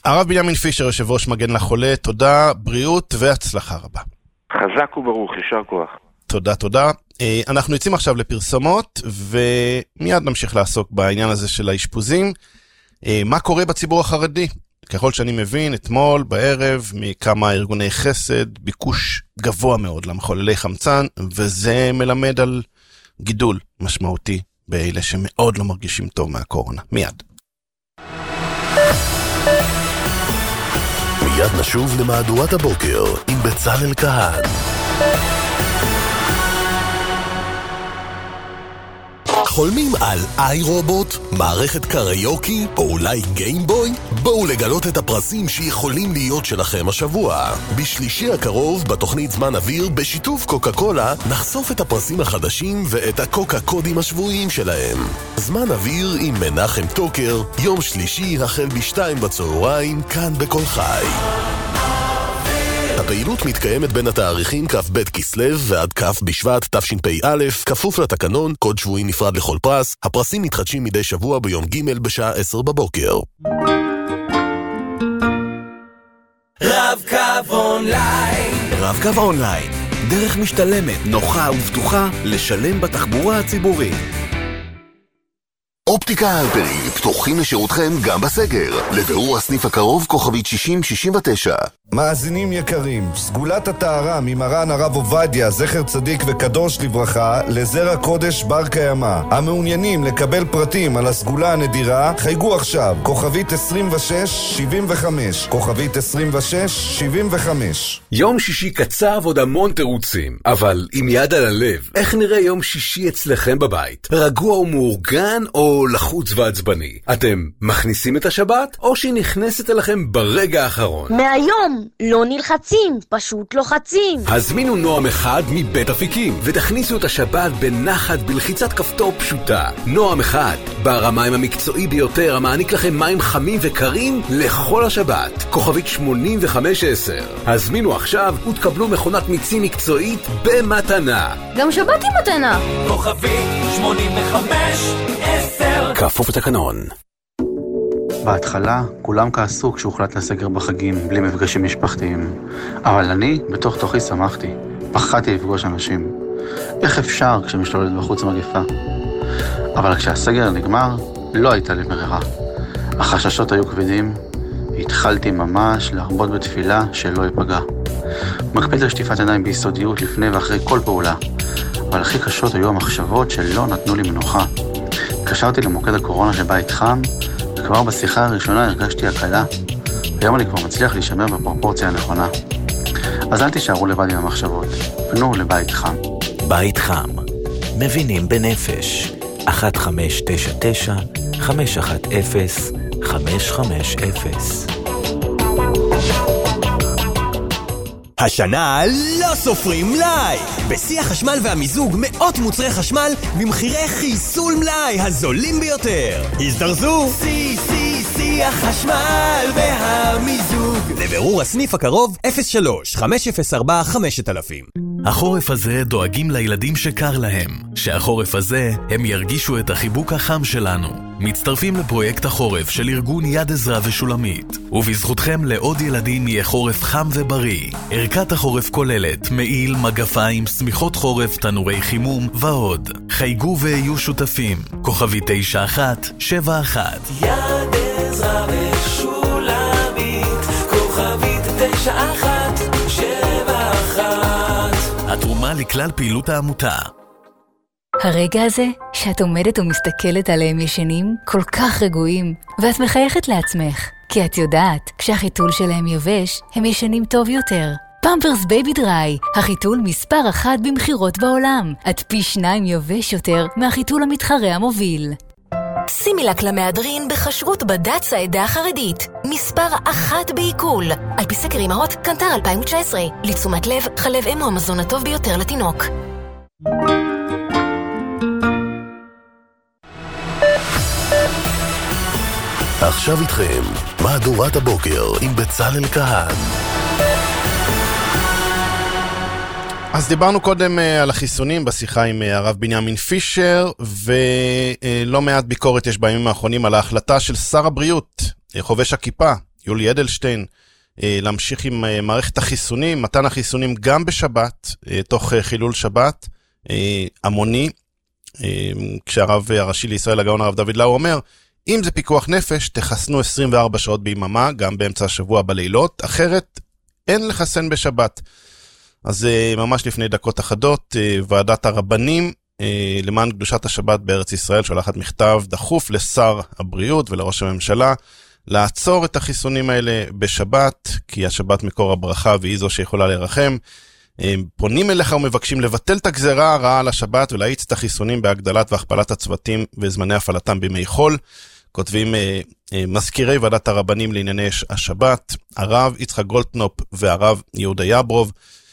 הרב בנימין פישר, יושב ראש מגן לחולה, תודה, בריאות והצלחה רבה. חזק וברוך, יישר כוח. תודה, תודה. אנחנו יוצאים עכשיו לפרסומות, ומיד נמשיך לעסוק בעניין הזה של האשפוזים. מה קורה בציבור החרדי? ככל שאני מבין, אתמול בערב מכמה ארגוני חסד, ביקוש גבוה מאוד למחוללי חמצן, וזה מלמד על גידול משמעותי באלה שמאוד לא מרגישים טוב מהקורונה. מיד. מיד נשוב למהדורת הבוקר עם בצלאל כהן. חולמים על איי רובוט, מערכת קריוקי או אולי גיימבוי? בואו לגלות את הפרסים שיכולים להיות שלכם השבוע. בשלישי הקרוב, בתוכנית זמן אוויר, בשיתוף קוקה קולה, נחשוף את הפרסים החדשים ואת הקוקה קודים השבועיים שלהם. זמן אוויר עם מנחם טוקר, יום שלישי החל בשתיים בצהריים, כאן בכל חי. הפעילות מתקיימת בין התאריכים כ"ב כסלו ועד כ' בשבט תשפ"א, כפוף לתקנון, קוד שבועי נפרד לכל פרס. הפרסים מתחדשים מדי שבוע ביום ג' בשעה עשר בבוקר. רב-קו אונליין. רב-קו אונליין, דרך משתלמת, נוחה ובטוחה לשלם בתחבורה הציבורית. אופטיקה הלפרין פתוחים לשירותכם גם בסגר. לבירור הסניף הקרוב כוכבית שישים שישים ותשע. מאזינים יקרים, סגולת הטהרה ממרן הרב עובדיה, זכר צדיק וקדוש לברכה, לזרע קודש בר קיימא. המעוניינים לקבל פרטים על הסגולה הנדירה, חייגו עכשיו, כוכבית עשרים ושש שבעים וחמש, כוכבית עשרים ושש שבעים וחמש. יום שישי קצר ועוד המון תירוצים, אבל עם יד על הלב, איך נראה יום שישי אצלכם בבית? רגוע ומאורגן או לחוץ ועצבני? אתם מכניסים את השבת או שהיא נכנסת אליכם ברגע האחרון? מהיום לא נלחצים, פשוט לוחצים. הזמינו נועם אחד מבית אפיקים ותכניסו את השבת בנחת בלחיצת כפתור פשוטה. נועם אחד, בר המים המקצועי ביותר המעניק לכם מים חמים וקרים לכל השבת. כוכבית שמונים וחמש עשר. הזמינו עכשיו ותקבלו מכונת מיצים מקצועית במתנה. גם שבת עם מתנה. כוכבית שמונים וחמש עשר. כפוף לתקנון. בהתחלה כולם כעסו כשהוחלט לסגר בחגים בלי מפגשים משפחתיים, אבל אני בתוך תוכי שמחתי, פחדתי לפגוש אנשים. איך אפשר כשמשתוללת בחוץ מגפה? אבל כשהסגר נגמר לא הייתה לי ברירה. החששות היו כבדים, התחלתי ממש להרבות בתפילה שלא ייפגע. מקפיד על שטיפת עיניים ביסודיות לפני ואחרי כל פעולה, אבל הכי קשות היו המחשבות שלא נתנו לי מנוחה. התקשרתי למוקד הקורונה שבית חם, וכבר בשיחה הראשונה הרגשתי הקלה. היום אני כבר מצליח להישמר בפרופורציה הנכונה. אז אל תישארו לבד עם המחשבות, פנו לבית חם. בית חם, מבינים בנפש. אחת חמש תשע תשע חמש אחת אפס חמש חמש אפס. השנה לא סופרים מלאי! בשיא החשמל והמיזוג מאות מוצרי חשמל במחירי חיסול מלאי הזולים ביותר. הזדרזו! שיא, שיא, שיא החשמל והמיזוג. לבירור הסניף הקרוב אפס שלוש חמש אפס ארבע חמש אלף. החורף הזה דואגים לילדים שקר להם. שהחורף הזה הם ירגישו את החיבוק החם שלנו. מצטרפים לפרויקט החורף של ארגון יד עזרא ושולמית, ובזכותכם לעוד ילדים יהיה חורף חם ובריא. ערכת החורף כוללת מעיל, מגפיים, סמיכות חורף, תנורי חימום ועוד. חייגו ויהיו שותפים. כוכבי תשע אחת שבע אחת. יד עזרא ושולמית, כוכבית תשע אחת שבע אחת. התרומה לכלל פעילות העמותה. הרגע הזה שאת עומדת ומסתכלת עליהם ישנים כל כך רגועים, ואת מחייכת לעצמך, כי את יודעת, כשהחיתול שלהם יובש, הם ישנים טוב יותר. פמפרס בייבי דריי, החיתול מספר אחת במחירות בעולם, עד פי שניים יובש יותר מהחיתול המתחרה המוביל. סימילק למהדרין בחשרות בד"ץ העדה החרדית, מספר אחת בעיכול, על פי סקר אמהות קנטר אלפיים תשע עשרה. לתשומת לב, חלב אם הוא המזון הטוב ביותר לתינוק. עכשיו איתכם, מהדורת הבוקר עם בצלאל כהן. אז דיברנו קודם על החיסונים בשיחה עם הרב בנימין פישר, ולא מעט ביקורת יש בימים האחרונים על ההחלטה של שר הבריאות, חובש הכיפה, יולי אדלשטיין, להמשיך עם מערכת החיסונים, מתן החיסונים גם בשבת, תוך חילול שבת, המוני, כשהרב הראשי לישראל, הגאון הרב דוד לאו אומר, אם זה פיקוח נפש, תחסנו עשרים וארבע שעות ביממה, גם באמצע השבוע בלילות, אחרת אין לחסן בשבת. אז ממש לפני דקות אחדות, ועדת הרבנים, למען קדושת השבת בארץ ישראל, שולחת מכתב דחוף לשר הבריאות ולראש הממשלה, לעצור את החיסונים האלה בשבת, כי השבת מקור הברכה והיא זו שיכולה לרחם. פונים אליך ומבקשים לבטל את הגזרה הרעה על השבת ולהאיץ את החיסונים בהגדלת והכפלת הצוותים וזמני הפעלתם בימי חול. כותבים מזכירי ועדת הרבנים לענייני השבת, הרב יצחק גולדקנופ והרב יהודה יברוב,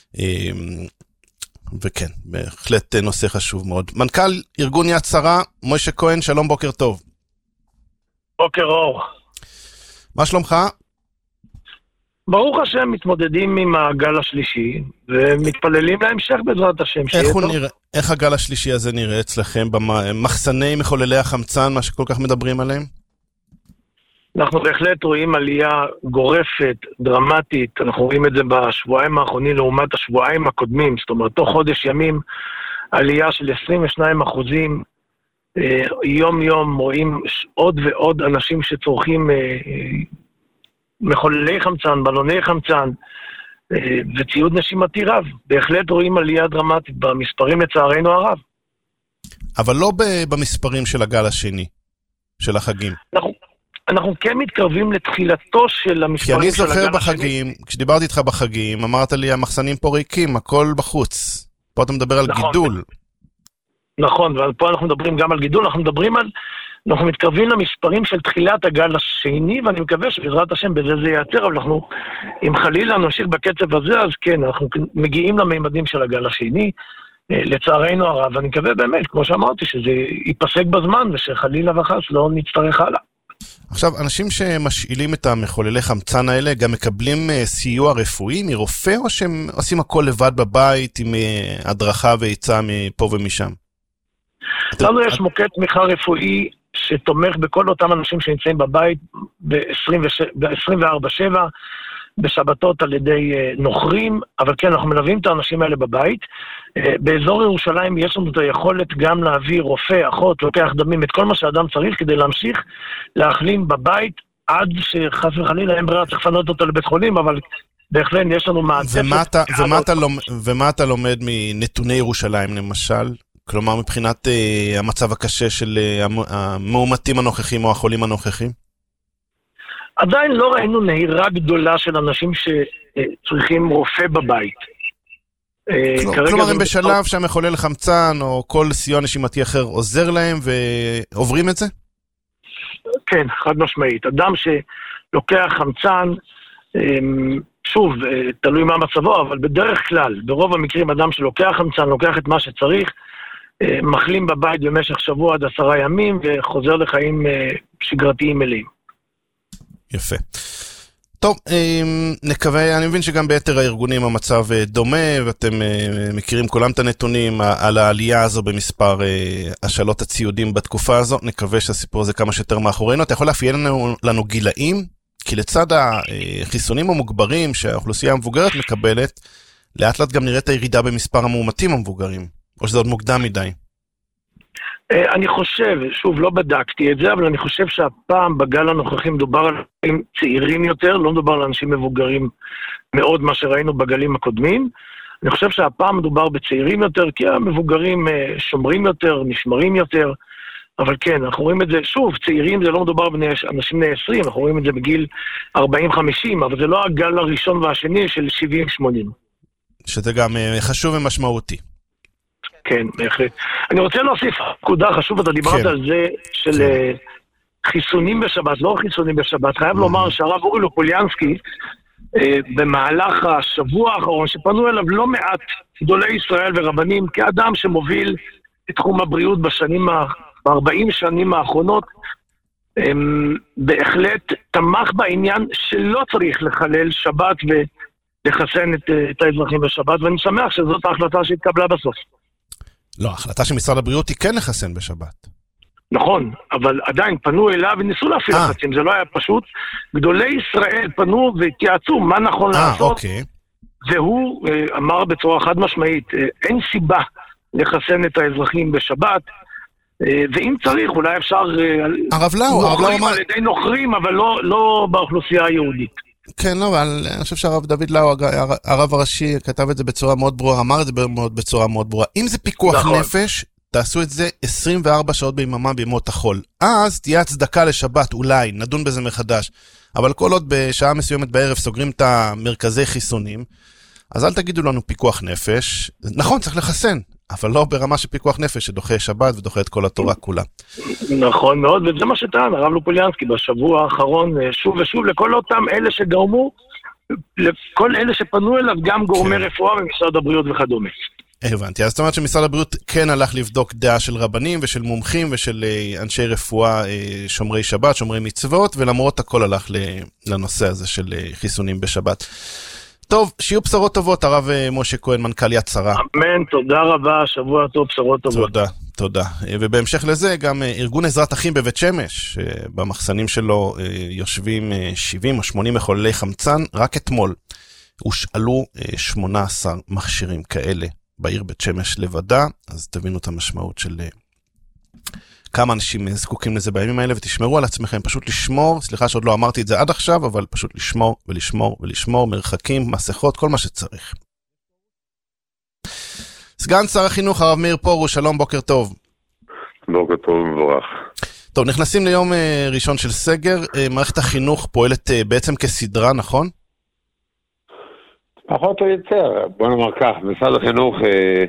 וכן, בהחלט נושא חשוב מאוד. מנכ"ל ארגון יד שרה, מוישה כהן, שלום, בוקר טוב. בוקר אור. מה שלומך? ברוך השם, מתמודדים עם הגל השלישי, ומתפללים להמשך בעזרת השם. איך, נראה, איך הגל השלישי הזה נראה אצלכם במחסני מחוללי החמצן, מה שכל כך מדברים עליהם? אנחנו בהחלט רואים עלייה גורפת, דרמטית, אנחנו רואים את זה בשבועיים האחרונים לעומת השבועיים הקודמים, זאת אומרת, תוך חודש ימים, עלייה של עשרים ושניים אחוזים, יום יום רואים עוד ועוד אנשים שצורכים מחוללי חמצן, בלוני חמצן, וציוד נשימתי רב. בהחלט רואים עלייה דרמטית במספרים לצערנו הרב. אבל לא במספרים של הגל השני, של החגים. אנחנו, אנחנו כן מתקרבים לתחילתו של המספרים כי אני של הגל זוכר השני. בחגים, כשדיברתי איתך בחגים, אמרת לי, המחסנים פה ריקים, הכל בחוץ. פה אתה מדבר על נכון. גידול. נכון, ופה אנחנו מדברים גם על גידול, אנחנו מדברים על, אנחנו מתקרבים למספרים של תחילת הגל השני, ואני מקווה שבעזרת השם בזה זה ייעצר, אבל אנחנו, אם חלילה נמשיך בקצב הזה, אז כן, אנחנו מגיעים לממדים של הגל השני, לצערנו הרב, ואני מקווה באמת, כמו שאמרתי, שזה ייפסק בזמן, ושחלילה וחס לא נצטרך הלאה. עכשיו, אנשים שמשאילים את המחוללי חמצן האלה, גם מקבלים סיוע רפואי מרופא, או שהם עושים הכל לבד בבית, עם הדרכה ועיצה מפה ומשם? לנו יש מוקד תמיכה רפואי שתומך בכל אותם אנשים שנמצאים בבית ב-עשרים וארבע שבע, בשבתות על ידי נוכרים, אבל כן, אנחנו מלווים את האנשים האלה בבית. באזור ירושלים יש לנו את היכולת גם להביא רופא, אחות, לוקח דמים, את כל מה שאדם צריך כדי להמשיך להחלים בבית, עד שחס וחלילה אין ברירה, צריך לפנות אותו לבית חולים, אבל בהחלט יש לנו מעטפת. ומה אתה, ומה אתה לומד, ומה אתה לומד מנתוני ירושלים למשל? כלומר, מבחינת uh, המצב הקשה של uh, המאומתים הנוכחים או החולים הנוכחים? עדיין לא ראינו נהירה גדולה של אנשים שצריכים רופא בבית. כלומר, הם בשלב שהמחולל חמצן או כל סיוע נשימתי אחר עוזר להם ועוברים את זה? כן, חד משמעית. אדם שלוקח חמצן, שוב, תלוי מה מצבו, אבל בדרך כלל, ברוב המקרים, אדם שלוקח חמצן, לוקח את מה שצריך, מחלים בבית במשך שבוע עד עשרה ימים, וחוזר לחיים שגרתיים מלאים. יפה. טוב, נקווה, אני מבין שגם ביתר הארגונים המצב דומה, ואתם מכירים כולם את הנתונים על העלייה הזו במספר השאלות הציודים בתקופה הזו. נקווה שהסיפור הזה כמה שיותר מאחורינו. אתה יכול להפיין לנו, לנו גילאים? כי לצד החיסונים המוגברים שהאוכלוסייה המבוגרת מקבלת, לאט לאט גם נראית הירידה במספר המאומתים המבוגרים, או שזה עוד מוקדם מדי. אני חושב, שוב, לא בדקתי את זה, אבל אני חושב שהפעם בגל הנוכחי מדובר על אנשים צעירים יותר, לא מדובר על אנשים מבוגרים מאוד, מה שראינו בגלים הקודמים. אני חושב שהפעם מדובר בצעירים יותר, כי המבוגרים שומרים יותר, נשמרים יותר, אבל כן, אנחנו רואים את זה, שוב, צעירים זה לא מדובר באנשים בני עשרים, אנחנו רואים את זה בגיל ארבעים חמישים, אבל זה לא הגל הראשון והשני של שבעים שמונים. שזה גם חשוב ומשמעותי. כן, בהחלט. אני רוצה להוסיף נקודה חשוב, אתה דיברת על זה של חיסונים בשבת, לא חיסונים בשבת. חייב לומר שהרב אורי לופוליאנסקי, במהלך השבוע האחרון, שפנו אליו לא מעט גדולי ישראל ורבנים, כאדם שמוביל את תחום הבריאות בשנים, ב-ארבעים שנים האחרונות, בהחלט תמך בעניין שלא צריך לחלל שבת ולחסן את, את האזרחים בשבת, ואני שמח שזאת ההחלטה שהתקבלה בסוף. לא, ההחלטה של משרד הבריאות היא כן לחסן בשבת. נכון, אבל עדיין פנו אליו וניסו להפעיל לחצים, זה לא היה פשוט. גדולי ישראל פנו והתייעצו מה נכון לעשות, והוא אמר בצורה חד משמעית, אין סיבה לחסן את האזרחים בשבת, ואם צריך אולי אפשר... הרב לאו, הרב לאו אמר... על ידי נוכרים, אבל לא, לא באוכלוסייה היהודית. כן, לא, אבל אני חושב שהרב דוד לאו, הרב הראשי, כתב את זה בצורה מאוד ברורה, אמר את זה בצורה מאוד ברורה. אם זה פיקוח נפש, תעשו את זה עשרים וארבע שעות ביממה בימות החול. אז תהיה הצדקה לשבת, אולי, נדון בזה מחדש. אבל כל עוד בשעה מסוימת בערב סוגרים את המרכזי חיסונים, אז אל תגידו לנו פיקוח נפש. נכון, צריך לחסן, אבל לא ברמה של פיקוח נפש, שדוחה שבת ודוחה את כל התורה כולה. נכון מאוד, וזה מה שטען, הרב לופוליאנסקי, בשבוע האחרון, שוב ושוב, לכל אותם אלה שגרמו, לכל אלה שפנו אליו, גם גורמי רפואה ומשרד הבריאות וכדומה. הבנתי, אז זאת אומרת שמשרד הבריאות כן הלך לבדוק דעה של רבנים ושל מומחים ושל אנשי רפואה שומרי שבת, שומרי מצוות, ולמרות הכל הלך לנושא הזה של חיסונים בשבת. טוב, שיהיו בשורות טובות, הרב משה כהן, מנכ"ל יד שרה. אמן, תודה רבה, שבוע טוב, בשורות טובות. תודה, תודה. ובהמשך לזה, גם ארגון עזרת אחים בבית שמש, במחסנים שלו יושבים שבעים או שמונים מחוללי חמצן, רק אתמול הושאלו שמונה עשר מכשירים כאלה בעיר בית שמש לבדה, אז תבינו את המשמעות של כמה אנשים זקוקים לזה בימים האלה, ותשמרו על עצמכם, פשוט לשמור, סליחה שעוד לא אמרתי את זה עד עכשיו, אבל פשוט לשמור ולשמור ולשמור, מרחקים, מסכות, כל מה שצריך. סגן שר החינוך, הרב מאיר פרוש, שלום, בוקר טוב. בוקר טוב ומבורך. טוב, נכנסים ליום ראשון של סגר, מערכת החינוך פועלת בעצם כסדרה, נכון? פחות או יותר, בוא נאמר כך, משרד החינוך אה,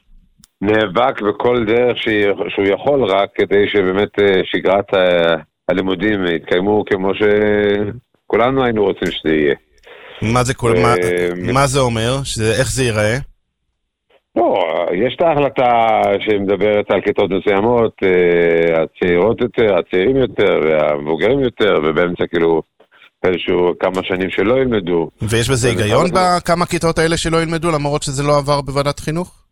נאבק בכל דרך שהוא יכול רק כדי שבאמת אה, שגרת ה- הלימודים יתקיימו כמו שכולנו היינו רוצים שזה יהיה. מה זה, כל, אה, מה, מ... מה זה אומר? שזה, איך זה ייראה? לא, יש את ההחלטה שמדברת על כיתות מסוימות, אה, הצעירות יותר, הצעירים יותר, והמבוגרים יותר, ובאמצע כאילו... איזשהו כמה שנים שלא ילמדו. ויש בזה היגיון בכמה כיתות האלה שלא ילמדו, למרות שזה לא עבר בוועדת חינוך?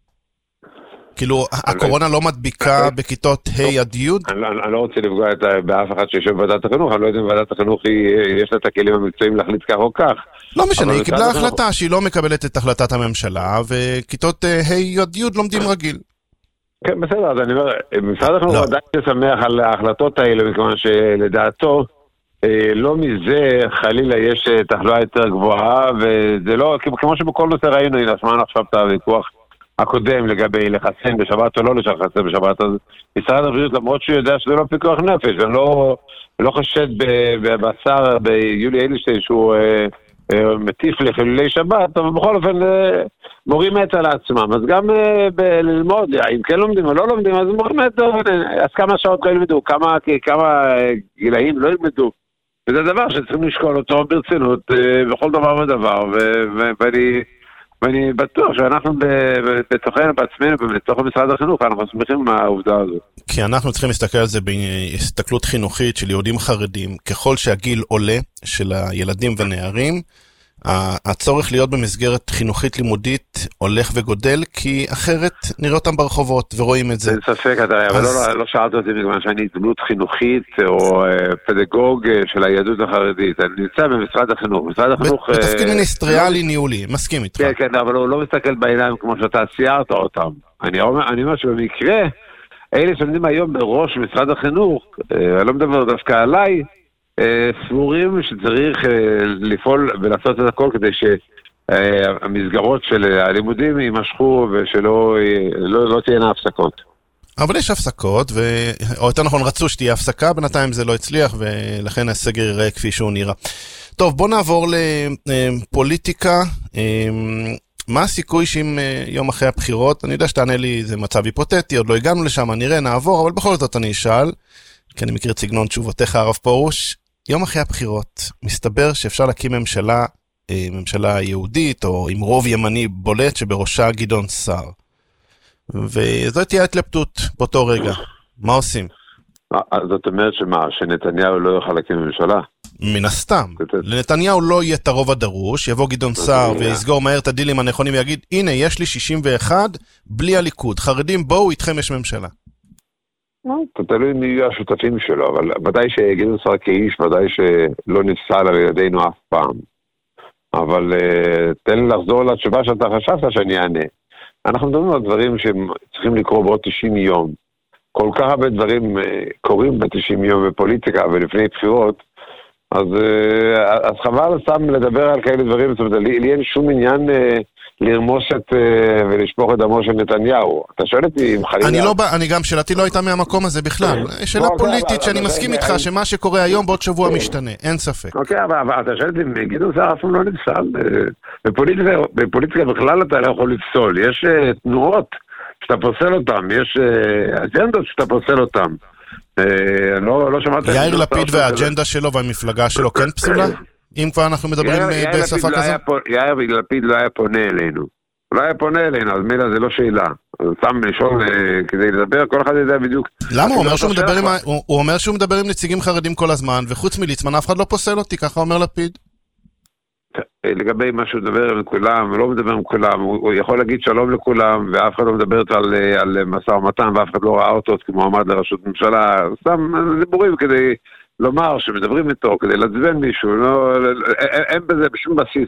כאילו, הקורונה לא מדביקה בכיתות ה' עד י'? אני לא רוצה לפגוע באף אחד שיושב בוועדת החינוך, אני לא יודע אם ועדת החינוך יש לה את הכלים המקצועיים להחליט כך או כך. לא משנה, היא קיבלה החלטה שהיא לא מקבלת את החלטת הממשלה, וכיתות ה' עד י' לומדים רגיל. כן, בסדר, אז אני אומר, משרד החינוך עדיין שמח על ההחלטות האלה, מכיוון שלדעתו, לא מזה חלילה יש תחלואה יותר גבוהה, וזה לא, כמו שבכל נושא ראינו, הנה, שמענו עכשיו את הוויכוח הקודם לגבי לחסן בשבת או לא לחסן בשבת, אז משרד הבריאות, למרות שהוא יודע שזה לא פיקוח נפש, ואני לא, לא חושד בשר ביולי אילשטיין שהוא אה, אה, מטיף לחילולי שבת, אבל בכל אופן אה, מורים את על עצמם, אז גם אה, ב- ללמוד, אם כן לומדים או לא לומדים, אז מורים את, אז כמה שעות לא ילמדו, כמה, כמה גילאים לא ילמדו. וזה דבר שצריכים לשקול אותו ברצינות בכל דבר ודבר, ואני, ואני בטוח שאנחנו בתוכנו בעצמנו, בתוך משרד החינוך, אנחנו שמחים מהעובדה הזו. כי אנחנו צריכים להסתכל על זה בהסתכלות חינוכית של יהודים חרדים, ככל שהגיל עולה של הילדים ונערים, הצורך להיות במסגרת חינוכית לימודית הולך וגודל, כי אחרת נראה אותם ברחובות ורואים את זה. אין ספק, אבל לא שאלת אותי מכיוון שאני דמות חינוכית או פדגוג של היהדות החרדית. אני נמצא במשרד החינוך. משרד החינוך... בתפקיד מיניסטריאלי ניהולי, מסכים איתך. כן, כן, אבל הוא לא מסתכל בעיניים כמו שאתה ציירת אותם. אני אומר שבמקרה, אלה שעומדים היום בראש משרד החינוך, אני לא מדבר דווקא עליי, סבורים שצריך לפעול ולעשות את הכל כדי שהמסגרות של הלימודים יימשכו ושלא לא, לא תהיינה הפסקות. אבל יש הפסקות, ו... או יותר נכון רצו שתהיה הפסקה, בינתיים זה לא הצליח ולכן הסגר ייראה כפי שהוא נראה. טוב, בוא נעבור לפוליטיקה. מה הסיכוי שאם יום אחרי הבחירות, אני יודע שתענה לי זה מצב היפותטי, עוד לא הגענו לשם, נראה, נעבור, אבל בכל זאת אני אשאל, כי אני מכיר את סגנון תשובותיך הרב פרוש, יום אחרי הבחירות מסתבר שאפשר להקים ממשלה, ממשלה יהודית או עם רוב ימני בולט שבראשה גדעון סער. וזאת תהיה התלבטות באותו רגע. מה עושים? זאת אומרת שמה, שנתניהו לא יוכל להקים ממשלה? מן הסתם. לנתניהו לא יהיה את הרוב הדרוש, יבוא גדעון סער ויסגור מהר את הדילים הנכונים ויגיד, הנה יש לי שישים ואחת בלי הליכוד, חרדים בואו איתכם יש ממשלה. אתה תלוי מי יהיו השותפים שלו, אבל ודאי שגדעון סער כאיש, ודאי שלא נפסל על ידינו אף פעם. אבל תן לי לחזור לתשובה שאתה חשבת שאני אענה. אנחנו מדברים על דברים שצריכים לקרוא בעוד תשעים יום. כל כך הרבה דברים קורים ב-תשעים יום בפוליטיקה ולפני בחירות, אז, אז חבל סתם לדבר על כאלה דברים, זאת אומרת, לי, לי אין שום עניין לרמוס את ולשפוך את דמו של נתניהו. אתה שואל אותי אם חלילה... אני לא בא, אני גם, שאלתי לא הייתה מהמקום הזה בכלל. שאלה פוליטית שאני מסכים איתך שמה שקורה היום בעוד שבוע משתנה, אין ספק. אוקיי, אבל אתה שואל אותי, גדעון סער אף פעם לא נפסל. בפוליטיקה בכלל אתה לא יכול לפסול. יש תנועות שאתה פוסל אותם, יש אג'נדות שאתה פוסל אותם. לא שמעת... יאיר לפיד והאג'נדה שלו והמפלגה שלו כן פסולה? אם כבר אנחנו מדברים בשפה כזו? יאיר לפיד לא היה פונה אלינו. הוא לא היה פונה אלינו, אז מילה זה לא שאלה. סתם לשאול כדי לדבר, כל אחד יודע בדיוק. למה? הוא אומר שהוא מדבר עם נציגים חרדים כל הזמן, וחוץ מליצמן אף אחד לא פוסל אותי, ככה אומר לפיד. לגבי מה שהוא מדבר עם כולם, הוא לא מדבר עם כולם, הוא יכול להגיד שלום לכולם, ואף אחד לא מדבר על, על משא ומתן, ואף אחד לא ראה אותו כמועמד לראשות ממשלה, סתם דיבורים כדי לומר שמדברים איתו, כדי לעצבן מישהו, לא, אין בזה בשום בסיס,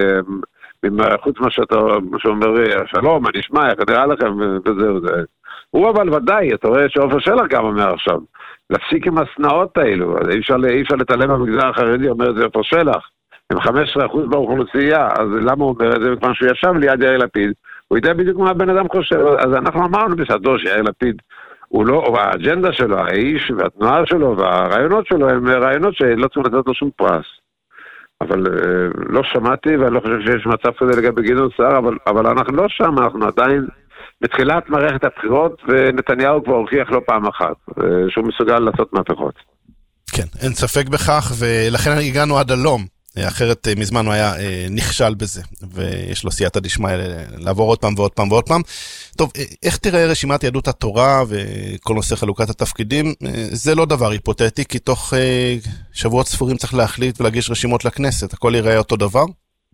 חוץ מה שאתה אומר, שלום, מה נשמע, איך נראה לכם, וזהו זה. הוא אבל ודאי, אתה רואה שעופר שלח גם אומר עכשיו, להפסיק עם הסנאות האלו, אי אפשר, אי אפשר לתעלם במגזר החרדי, אומר את זה עופר שלח. עם חמישה עשר אחוז באוכלוסייה, אז למה הוא אומר את זה? מכיוון שהוא ישב ליד יאיר לפיד, הוא יודע בדיוק מה הבן אדם חושב, אז אנחנו אמרנו בשעתו שיאיר לפיד, הוא לא, או האג'נדה שלו, האיש והתנועה שלו והרעיונות שלו, הם רעיונות שלא צריכים לתת לו שום פרס. אבל לא שמעתי, ואני לא חושב שיש מצב כזה לגבי גדעון סער, אבל, אבל אנחנו לא שם, אנחנו עדיין בתחילת מערכת הבחירות, ונתניהו כבר הוכיח לא פעם אחת, שהוא מסוגל לעשות מהפכות. כן, אין ספק בכך, ולכן הגענו עד הלום. אחרת מזמן הוא היה נכשל בזה, ויש לו סייעתא דשמיא לעבור עוד פעם ועוד פעם ועוד פעם. טוב, איך תראה רשימת יהדות התורה וכל נושא חלוקת התפקידים? זה לא דבר היפותטי, כי תוך שבועות ספורים צריך להחליט ולהגיש רשימות לכנסת. הכל ייראה אותו דבר?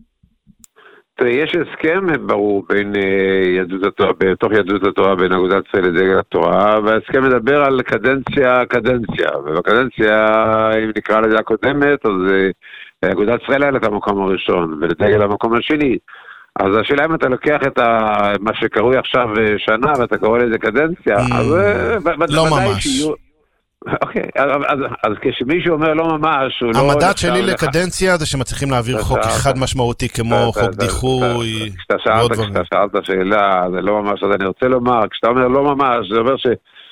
יש הסכם ברור בין יהדות התורה, בתוך יהדות התורה, בין אגודת ישראל לדגל התורה, וההסכם מדבר על קדנציה, קדנציה, ובקדנציה, אם נקרא לזה הקודמת, אז אגודת ישראל היה את המקום הראשון, ולדגל המקום השני. אז השאלה אם אתה לוקח את מה שקרוי עכשיו שנה, ואתה קורא לזה קדנציה, אז... לא ממש. אוקיי, אז כשמישהו אומר לא ממש, הוא לא... המדד שלי לקדנציה זה שמצליחים להעביר חוק אחד משמעותי כמו חוק דיחוי. כשאתה שאלת שאלה, זה לא ממש, אז אני רוצה לומר, כשאתה אומר לא ממש, זה אומר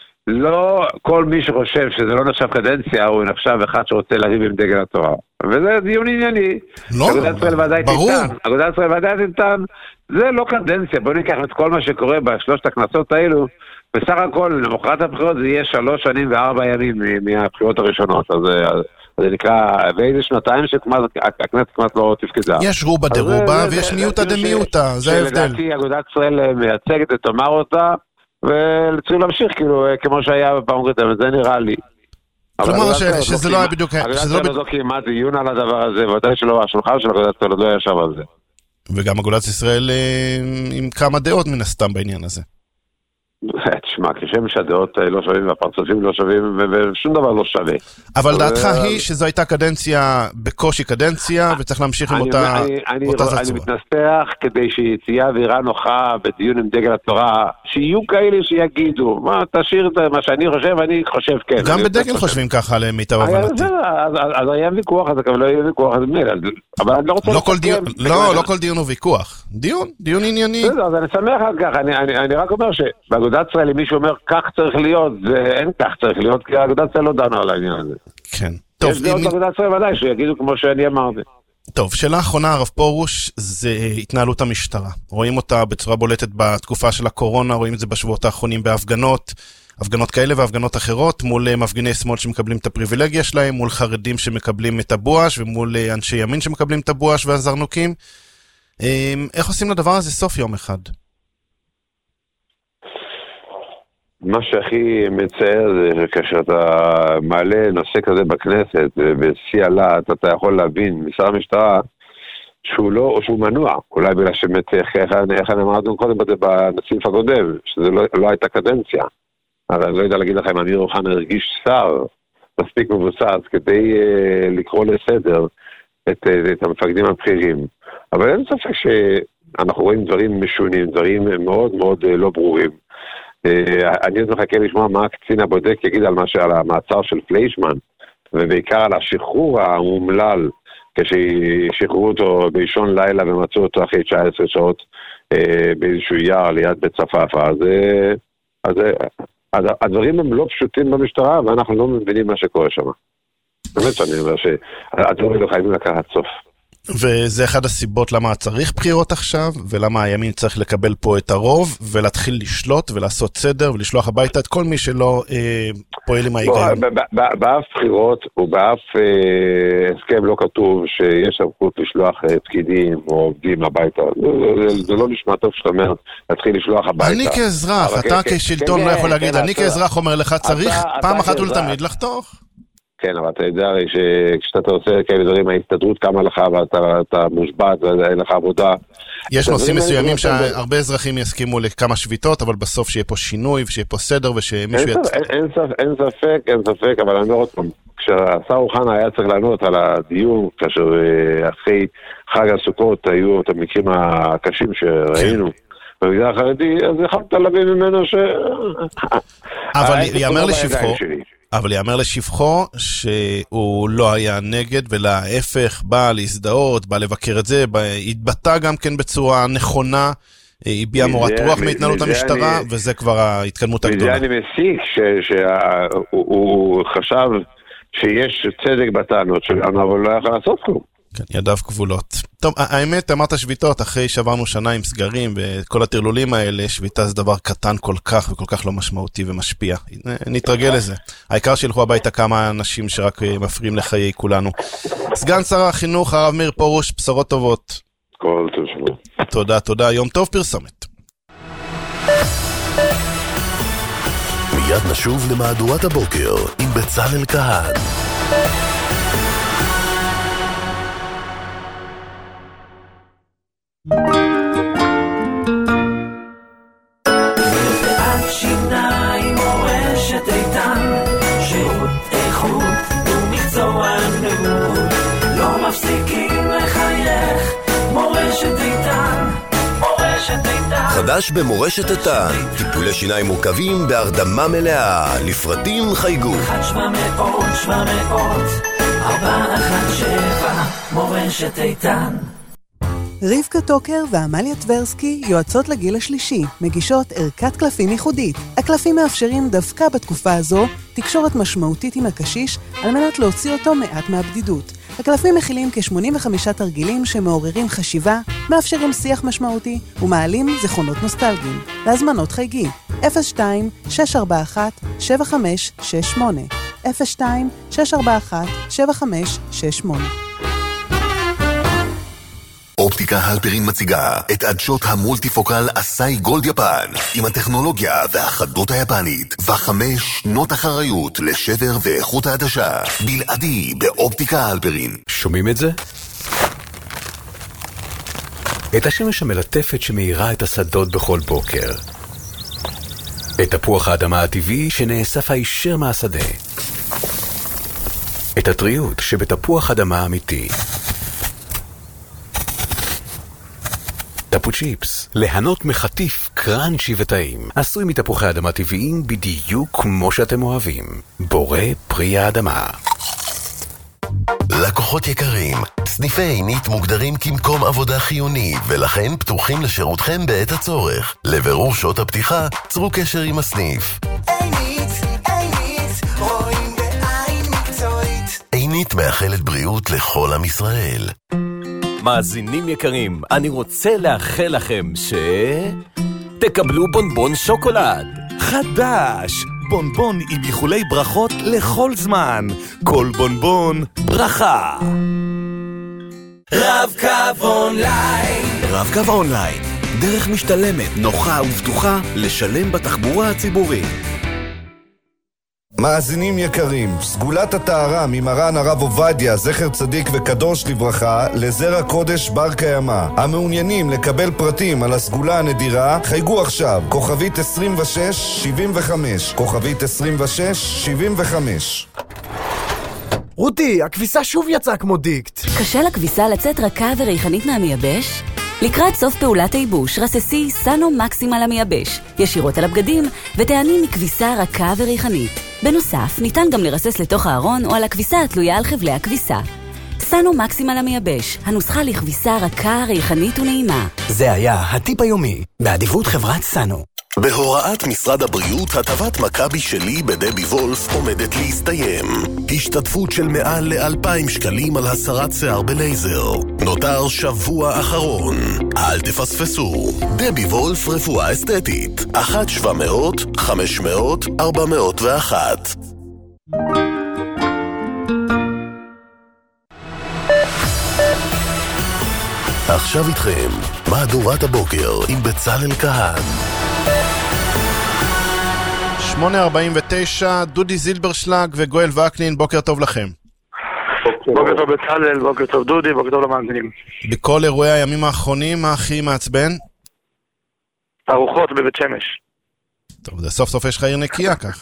שלא כל מי שחושב שזה לא נחשב קדנציה, הוא נחשב אחד שרוצה להריב עם דגל התורה. וזה דיון ענייני. לא, ברור. אגודת ישראל ודאי תיתן, זה לא קדנציה, בוא ניקח את כל מה שקורה בשלושת הכנסות האלו, בסך הכל, למחרת הבחירות זה יהיה שלוש שנים וארבע ימים מהבחירות הראשונות, אז זה נקרא, ואיזה שנתיים שהכנסת כמעט לא תפקדה. יש רובה דרובה ויש מיעוטה דמיעוטה, זה ההבדל. שלדעתי אגודת ישראל מייצגת את תאמר אותה, וצריך להמשיך כאילו, כמו שהיה בפעם קודמת, זה נראה לי. כלומר שזה לא היה בדיוק... אגודת ישראל לא קיימה דיון על הדבר הזה, ודאי שלא, השולחן של אגודת ישראל לא ישב על זה. וגם אגודת ישראל עם כמה דעות מן הסתם בעניין הזה. תשמע, כשם שהדעות לא שווים והפרצופים לא שווים ושום דבר לא שווה. אבל דעתך היא שזו הייתה קדנציה, בקושי קדנציה, וצריך להמשיך עם אותה זצורה. אני מתנסח כדי שיציאה ואירה נוחה בדיון עם דגל התורה, שיהיו כאלה שיגידו, מה, תשאיר את מה שאני חושב, אני חושב כן. גם בדגל חושבים ככה על מיטב הבנתי. אז היה ויכוח, אז לא היה ויכוח, אבל אני לא רוצה... לא כל דיון הוא ויכוח. דיון, דיון ענייני. אז אני שמח על כך, אני רק אומר שבאגודת ישראל, אם מישהו אומר, כך צריך להיות, ואין כך צריך להיות, כי אגודת ישראל לא דנו על העניין הזה. כן. יש דעות אגודת ישראל ודאי, שיגידו כמו שאני אמרתי. טוב, שאלה אחרונה, הרב פרוש, זה התנהלות המשטרה. רואים אותה בצורה בולטת בתקופה של הקורונה, רואים את זה בשבועות האחרונים בהפגנות, הפגנות כאלה והפגנות אחרות, מול מפגיני שמאל שמקבלים את הפריבילגיה שלהם, מול חרדים שמקבלים את הבואש, ומול אנשי ימין שמקבלים את הבואש והזרנוקים. איך עושים לדבר הזה סוף יום אחד? מה שהכי מצער זה כאשר אתה מעלה נושא כזה בכנסת בשיא הלהט, אתה יכול להבין משר המשטרה שהוא לא, או שהוא מנוע, אולי בגלל שבאמת איך אני אמרנו קודם בנציף הקודם, שזה לא, לא הייתה קדנציה. אבל אני לא יודע להגיד לכם, אמיר אוחנה הרגיש שר מספיק מבוסס כדי uh, לקרוא לסדר את, uh, את המפקדים הבכירים. אבל אין ספק שאנחנו רואים דברים משונים, דברים מאוד מאוד uh, לא ברורים. Uh, אני עוד מחכה לשמוע מה הקצין הבודק יגיד על, משהו, על המעצר של פליישמן, ובעיקר על השחרור המומלל, כששחררו אותו באישון לילה ומצאו אותו אחרי תשע עשרה שעות uh, באיזשהו יער ליד בית צפאפא. אז, uh, אז uh, הדברים הם לא פשוטים במשטרה, ואנחנו לא מבינים מה שקורה שם. באמת שאני אומר שהדברים לא חייבים לקחת סוף. וזה אחד הסיבות למה צריך בחירות עכשיו, ולמה הימין צריך לקבל פה את הרוב, ולהתחיל לשלוט ולעשות סדר, ולשלוח הביתה את כל מי שלא אה, פועל עם ההיגיון. באף בחירות ובאף אה, הסכם לא כתוב שיש סמכות לשלוח אה, פקידים או עובדים הביתה. זה, זה, זה לא נשמע טוב שאתה אומר, להתחיל לשלוח הביתה. אני כאזרח, אתה כשלטון לא יכול להגיד, אני כאזרח אומר לך, צריך פעם אחת ולתמיד לחתוך. כן, אבל אתה יודע הרי שכשאתה עושה כאלה דברים, ההסתדרות קמה לך ואתה מושבת ואין לך עבודה. יש נושאים מסוימים שהרבה אזרחים יסכימו לכמה שביתות, אבל בסוף שיהיה פה שינוי ושיהיה פה סדר ושמישהו יצא. אין ספק, אין ספק, אבל אני אומר עוד פעם, כשהשר אוחנה היה צריך לענות על הדיון, כאשר אחרי חג הסוכות היו את המקרים הקשים שראינו, במגזר החרדי, אז יכולת להביא ממנו ש... אבל יאמר לשבחו, אבל יאמר לשבחו שהוא לא היה נגד, ולהפך, בא להזדהות, בא לבקר את זה, התבטא גם כן בצורה נכונה, הביע מורת רוח מהתנהלות המשטרה, וזה כבר ההתקדמות הגדולה. וזה אני מסיק שהוא חשב שיש צדק בטענות שלנו, אבל לא יכול לעשות כלום. כן, ידיו כבולות. טוב, האמת, אמרת שביתות, אחרי שעברנו שנה עם סגרים וכל התרלולים האלה, שביתה זה דבר קטן כל כך וכל כך לא משמעותי ומשפיע. נתרגל לזה. העיקר שילכו הביתה כמה אנשים שרק מפריעים לחיי כולנו. סגן שר החינוך, הרב מאיר פרוש, בשורות טובות. כל טוב שלום. תודה, תודה. יום טוב, פרסומת. מיד נשוב למהדורת הבוקר עם בצלאל כהן. מרפאת שיניים מורשת איתן, שירות איכות ומקצוענות, לא מפסיקים לחייך, מורשת איתן, מורשת איתן. חדש במורשת איתן, טיפולי שיניים מורכבים בהרדמה מלאה, לפרטים חייגו אחת שבע מאות שבע מאות ארבע אחת שבע מורשת איתן. רבקה טוקר ועמליה טברסקי, יועצות לגיל השלישי, מגישות ערכת קלפים ייחודית. הקלפים מאפשרים דווקא בתקופה הזו תקשורת משמעותית עם הקשיש, על מנת להוציא אותו מעט מהבדידות. הקלפים מכילים כ-שמונים וחמישה תרגילים שמעוררים חשיבה, מאפשרים שיח משמעותי ומעלים זיכרונות נוסטלגיים. להזמנות חייגי אפס שתיים שש ארבע אחת שבע חמש שש שמונה אפס שתיים שש ארבע אחת שבע חמש שש שמונה. אופטיקה הלפרין מציגה את עדשות המולטיפוקל אסאי גולד יפן עם הטכנולוגיה והחדות היפנית וחמש שנות אחריות לשבר ואיכות העדשה בלעדי באופטיקה הלפרין. שומעים את זה? את השמש המלטפת שמאירה את השדות בכל בוקר. את תפוח האדמה הטבעי שנאסף הישר מהשדה. את הטריות שבתפוח אדמה אמיתי. טפו צ'יפס, ליהנות מחטיף קראנצ'י וטעים, עשוי מתפוחי אדמה טבעיים בדיוק כמו שאתם אוהבים. בורא פרי האדמה. לקוחות יקרים, סניפי עינית מוגדרים כמקום עבודה חיוני, ולכן פתוחים לשירותכם בעת הצורך. לבירור שעות הפתיחה, צרו קשר עם הסניף. עינית, עינית, רואים בעין מקצועית. עינית מאחלת בריאות לכל עם ישראל. מאזינים יקרים, אני רוצה לאחל לכם ש... תקבלו בונבון שוקולד. חדש! בונבון עם איחולי ברכות לכל זמן. כל בונבון, ברכה. רב-קו אונליין. רב-קו אונליין. דרך משתלמת, נוחה ובטוחה לשלם בתחבורה הציבורית. מאזינים יקרים, סגולת הטהרה ממרן הרב עובדיה, זכר צדיק וקדוש לברכה, לזרע קודש בר קיימא. המעוניינים לקבל פרטים על הסגולה הנדירה, חייגו עכשיו, כוכבית עשרים ושש שבעים וחמש, כוכבית עשרים ושש שבעים וחמש. רותי, הכביסה שוב יצאה כמו דיקט. קשה לכביסה לצאת רכה וריחנית מהמייבש? לקראת סוף פעולת הייבוש, רססי סאנו מקסימל המייבש, ישירות על הבגדים, ותעני מכביסה רכה וריחנית. בנוסף, ניתן גם לרסס לתוך הארון או על הכביסה התלויה על חבלי הכביסה. סאנו מקסימל המייבש, הנוסחה לכביסה רכה, ריחנית ונעימה. זה היה הטיפ היומי, באדיבות חברת סאנו. בהוראת משרד הבריאות, הטבת מכבי שלי בדבי וולף עומדת להסתיים. השתתפות של מעל לאלפיים שקלים על הסרת שיער בלייזר. נותר שבוע אחרון. אל תפספסו. דבי וולף רפואה אסתטית. אחת שבע מאות, חמש מאות, ארבע מאות ואחת. עכשיו איתכם, מהדורת הבוקר עם בצלאל כהן. שמונה ארבעים ותשע, דודי זילברשלג וגואל וקנין, בוקר טוב לכם. בוקר טוב בצלאל, בוקר טוב דודי, בוקר טוב למאזינים. בכל אירועי הימים האחרונים, מה הכי מעצבן? ארוחות בבית שמש. טוב, זה סוף סוף יש לך עיר נקייה ככה.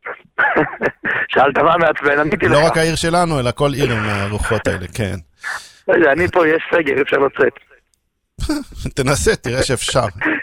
שאלת מה מעצבן, עניתי לך. לא רק העיר שלנו, אלא כל עיר עם הארוחות האלה, כן. אני פה, יש סגר, אפשר לצאת. תנסה, תראה שאפשר.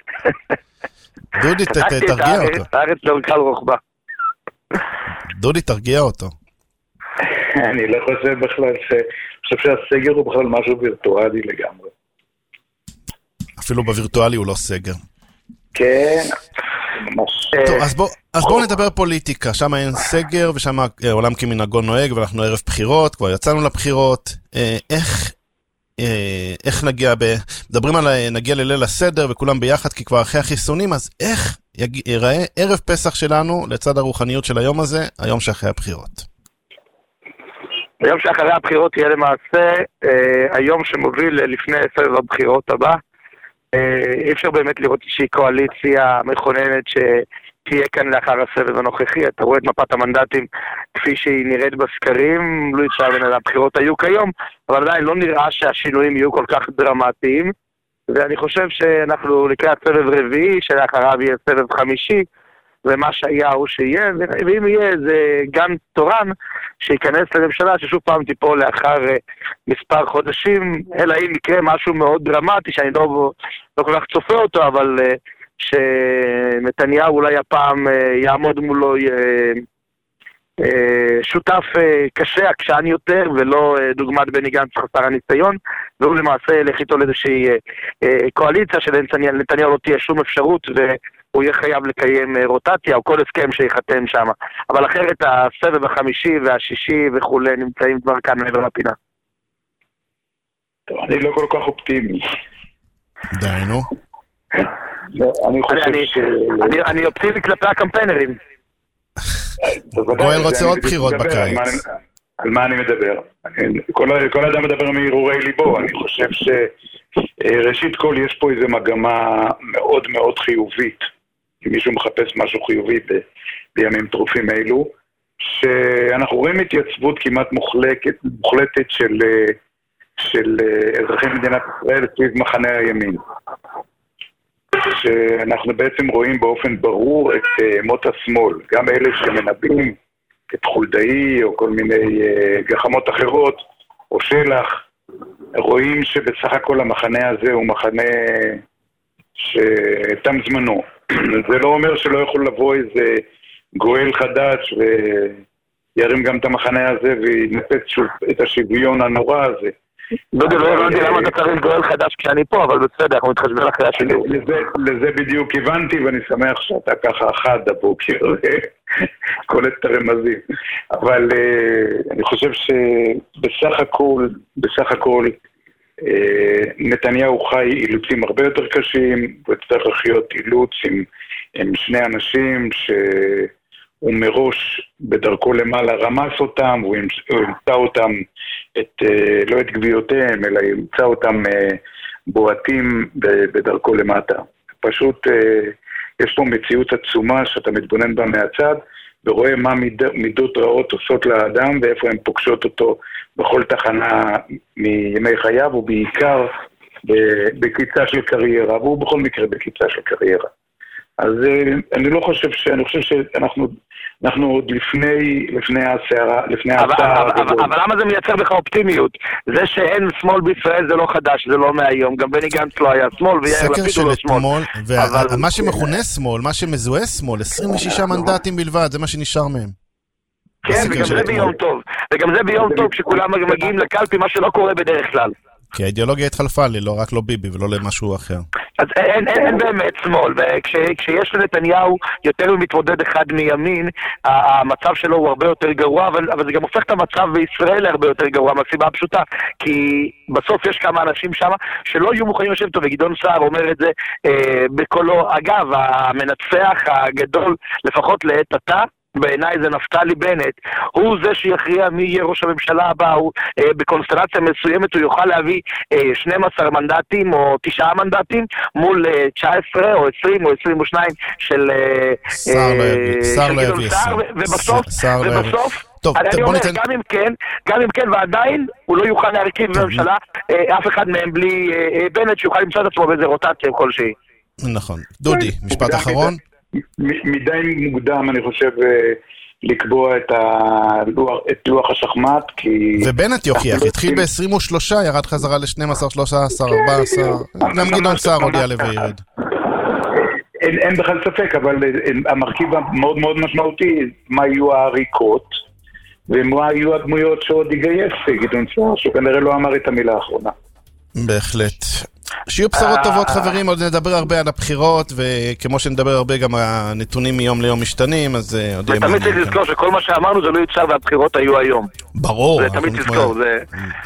דודי, תרגיע אותו. הארץ לא קל רוחבה. דודי, תרגיע אותו. אני לא חושב בכלל, אני חושב שהסגר הוא בכלל משהו וירטואלי לגמרי. אפילו בווירטואלי הוא לא סגר. כן, ממש. טוב, אז בואו נדבר פוליטיקה. שם אין סגר, ושם העולם כמנהגו נוהג, ואנחנו ערב בחירות, כבר יצאנו לבחירות. איך... איך נגיע, ב... מדברים על נגיע לליל הסדר וכולם ביחד כי כבר אחרי החיסונים, אז איך ייראה ערב פסח שלנו לצד הרוחניות של היום הזה, היום שאחרי הבחירות? היום שאחרי הבחירות יהיה למעשה אה, היום שמוביל לפני סבב הבחירות הבא. אה, אי אפשר באמת לראות איזושהי קואליציה מכוננת ש... תהיה כאן לאחר הסבב הנוכחי. אתה רואה את מפת המנדטים כפי שהיא נראית בסקרים, לא יצא בין הבחירות היו כיום, אבל עדיין לא נראה שהשינויים יהיו כל כך דרמטיים, ואני חושב שאנחנו לקראת סבב רביעי, שלאחריו יהיה סבב חמישי, ומה שהיה הוא שיהיה, ואם יהיה זה גן תורן שיכנס לממשלה ששוב פעם תיפול לאחר מספר חודשים, אלא אם יקרה משהו מאוד דרמטי, שאני לא, לא כל כך צופה אותו, אבל... שנתניהו אולי הפעם יעמוד מולו שותף קשה, עקשן יותר, ולא דוגמת בני גנץ חסר הניסיון, והוא למעשה ילך איתו לאיזושהי קואליציה שלנתניהו לא תהיה שום אפשרות, והוא יהיה חייב לקיים רוטציה או כל הסכם שיחתם שם. אבל אחרת הסבב החמישי והשישי וכולי נמצאים כבר כאן מעבר לפינה. טוב, אני לא כל כך אופטימי. דיינו. אני אופטימי כלפי הקמפיינרים. גואל רוצה עוד בחירות בקיץ. על מה אני מדבר? כל אדם מדבר מהרהורי ליבו. אני חושב שראשית כל יש פה איזו מגמה מאוד מאוד חיובית, אם מישהו מחפש משהו חיובי בימים טרופים אלו, שאנחנו רואים התייצבות כמעט מוחלטת של אזרחי מדינת ישראל סביב מחנה הימין. שאנחנו בעצם רואים באופן ברור את uh, מות השמאל, גם אלה שמנבאים את חולדאי או כל מיני uh, גחמות אחרות או שלח, רואים שבסך הכל המחנה הזה הוא מחנה שתם זמנו. זה לא אומר שלא יכול לבוא איזה גואל חדש וירים גם את המחנה הזה וינפץ שוב את השוויון הנורא הזה. דודי, לא הבנתי למה אתה צריך גואל חדש כשאני פה, אבל בסדר, אנחנו מתחשבים אחרי השילוב. לזה בדיוק הבנתי, ואני שמח שאתה ככה חד הבוקר, קולט את הרמזים. אבל אני חושב שבסך הכל, בסך הכל, נתניהו חי אילוצים הרבה יותר קשים, וצריך לחיות אילוץ עם, עם שני אנשים שהוא מראש בדרכו למעלה רמס אותם, הוא ימצא אותם, את, לא את גביעותיהם, אלא ימצא אותם בועטים בדרכו למטה. פשוט יש פה מציאות עצומה שאתה מתבונן בה מהצד, ורואה מה מיד, מידות רעות עושות לאדם ואיפה הן פוגשות אותו בכל תחנה מימי חייו, ובעיקר בקיצה של קריירה, והוא בכל מקרה בקיצה של קריירה. אז אני לא חושב ש... אני חושב שאנחנו אנחנו עוד לפני, לפני הסערה, לפני הסערה. אבל, אבל, אבל למה זה מייצר בך אופטימיות? זה שאין שמאל בישראל זה לא חדש, זה לא מהיום. גם בני גנץ לא היה שמאל, ויאיר לפיד הוא לא שמאל. ומה שמכונה שמאל, מה שמזוהה שמאל, עשרים ושישה מנדטים בלבד, זה מה שנשאר מהם. כן, וגם זה ביום טוב. וגם זה ביום טוב כשכולם מגיעים לקלפי, מה שלא קורה בדרך כלל. כי האידיאולוגיה התחלפה לי, לא רק לא ביבי ולא למשהו אחר. אז אין, אין, אין באמת שמאל, וכשיש לנתניהו יותר מתמודד אחד מימין, המצב שלו הוא הרבה יותר גרוע, אבל, אבל זה גם הופך את המצב בישראל להרבה יותר גרוע, מהסיבה הפשוטה, כי בסוף יש כמה אנשים שם שלא יהיו מוכנים לשבת טוב, וגדעון סער אומר את זה אה, בקולו. אגב, המנצח הגדול, לפחות לעת עתה, בעיניי זה נפתלי בנט, הוא זה שיכריע מי יהיה ראש הממשלה הבא, הוא אה, בקונסטלציה מסוימת הוא יוכל להביא אה, שנים עשר מנדטים או תשעה מנדטים מול אה, תשע עשרה או עשרים או עשרים ושתיים של גדעון סער, ובסוף, ובסוף אני אומר, גם אם כן, גם אם כן ועדיין הוא לא יוכל להרכיב בממשלה אף אחד מהם בלי בנט שיוכל למצוא את עצמו באיזה רוטציה כלשהי. נכון. דודי, משפט אחרון? מדי מוקדם אני חושב לקבוע את לוח השחמט, כי... ובנט יוכיח, התחיל ב-עשרים ושלוש, ירד חזרה ל-שנים עשר, שלושה עשר, ארבע עשר, גם גדעון סער עוד יעלה וירד. אין בכלל ספק, אבל המרכיב המאוד מאוד משמעותי, מה יהיו העריקות, ומה יהיו הדמויות שעוד יגייס גדעון סער, שכנראה לא אמר את המילה האחרונה. בהחלט. שיהיו בשורות טובות חברים, עוד נדבר הרבה על הבחירות, וכמו שנדבר הרבה גם הנתונים מיום ליום משתנים, אז עוד יהיה מעניין. ותמיד צריך לזכור שכל מה שאמרנו זה לא יוצר והבחירות היו היום. ברור. זה תמיד תזכור, זה...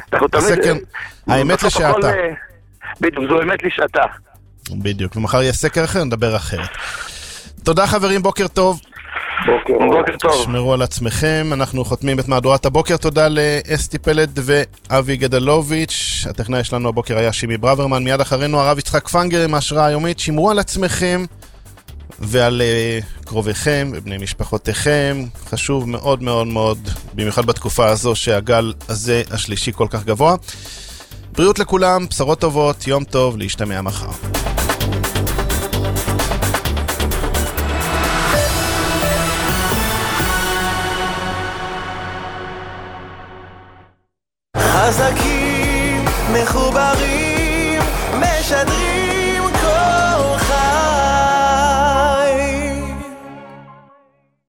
האמת לשעתה. בדיוק, זו אמת לשעתה. בדיוק, ומחר יהיה סקר אחר, נדבר אחרת. תודה חברים, בוקר טוב. בוקר טוב. שמרו על עצמכם, אנחנו חותמים את מהדורת הבוקר. תודה לאסתי פלד ואבי גדלוביץ'. הטכנאי שלנו הבוקר היה שימי ברוורמן. מיד אחרינו הרב יצחק פנגר עם ההשראה היומית. שמרו על עצמכם ועל uh, קרוביכם ובני משפחותיכם. חשוב מאוד מאוד מאוד, במיוחד בתקופה הזו שהגל הזה השלישי כל כך גבוה. בריאות לכולם, בשורות טובות, יום טוב, להשתמע מחר. חזקים, מחוברים, משדרים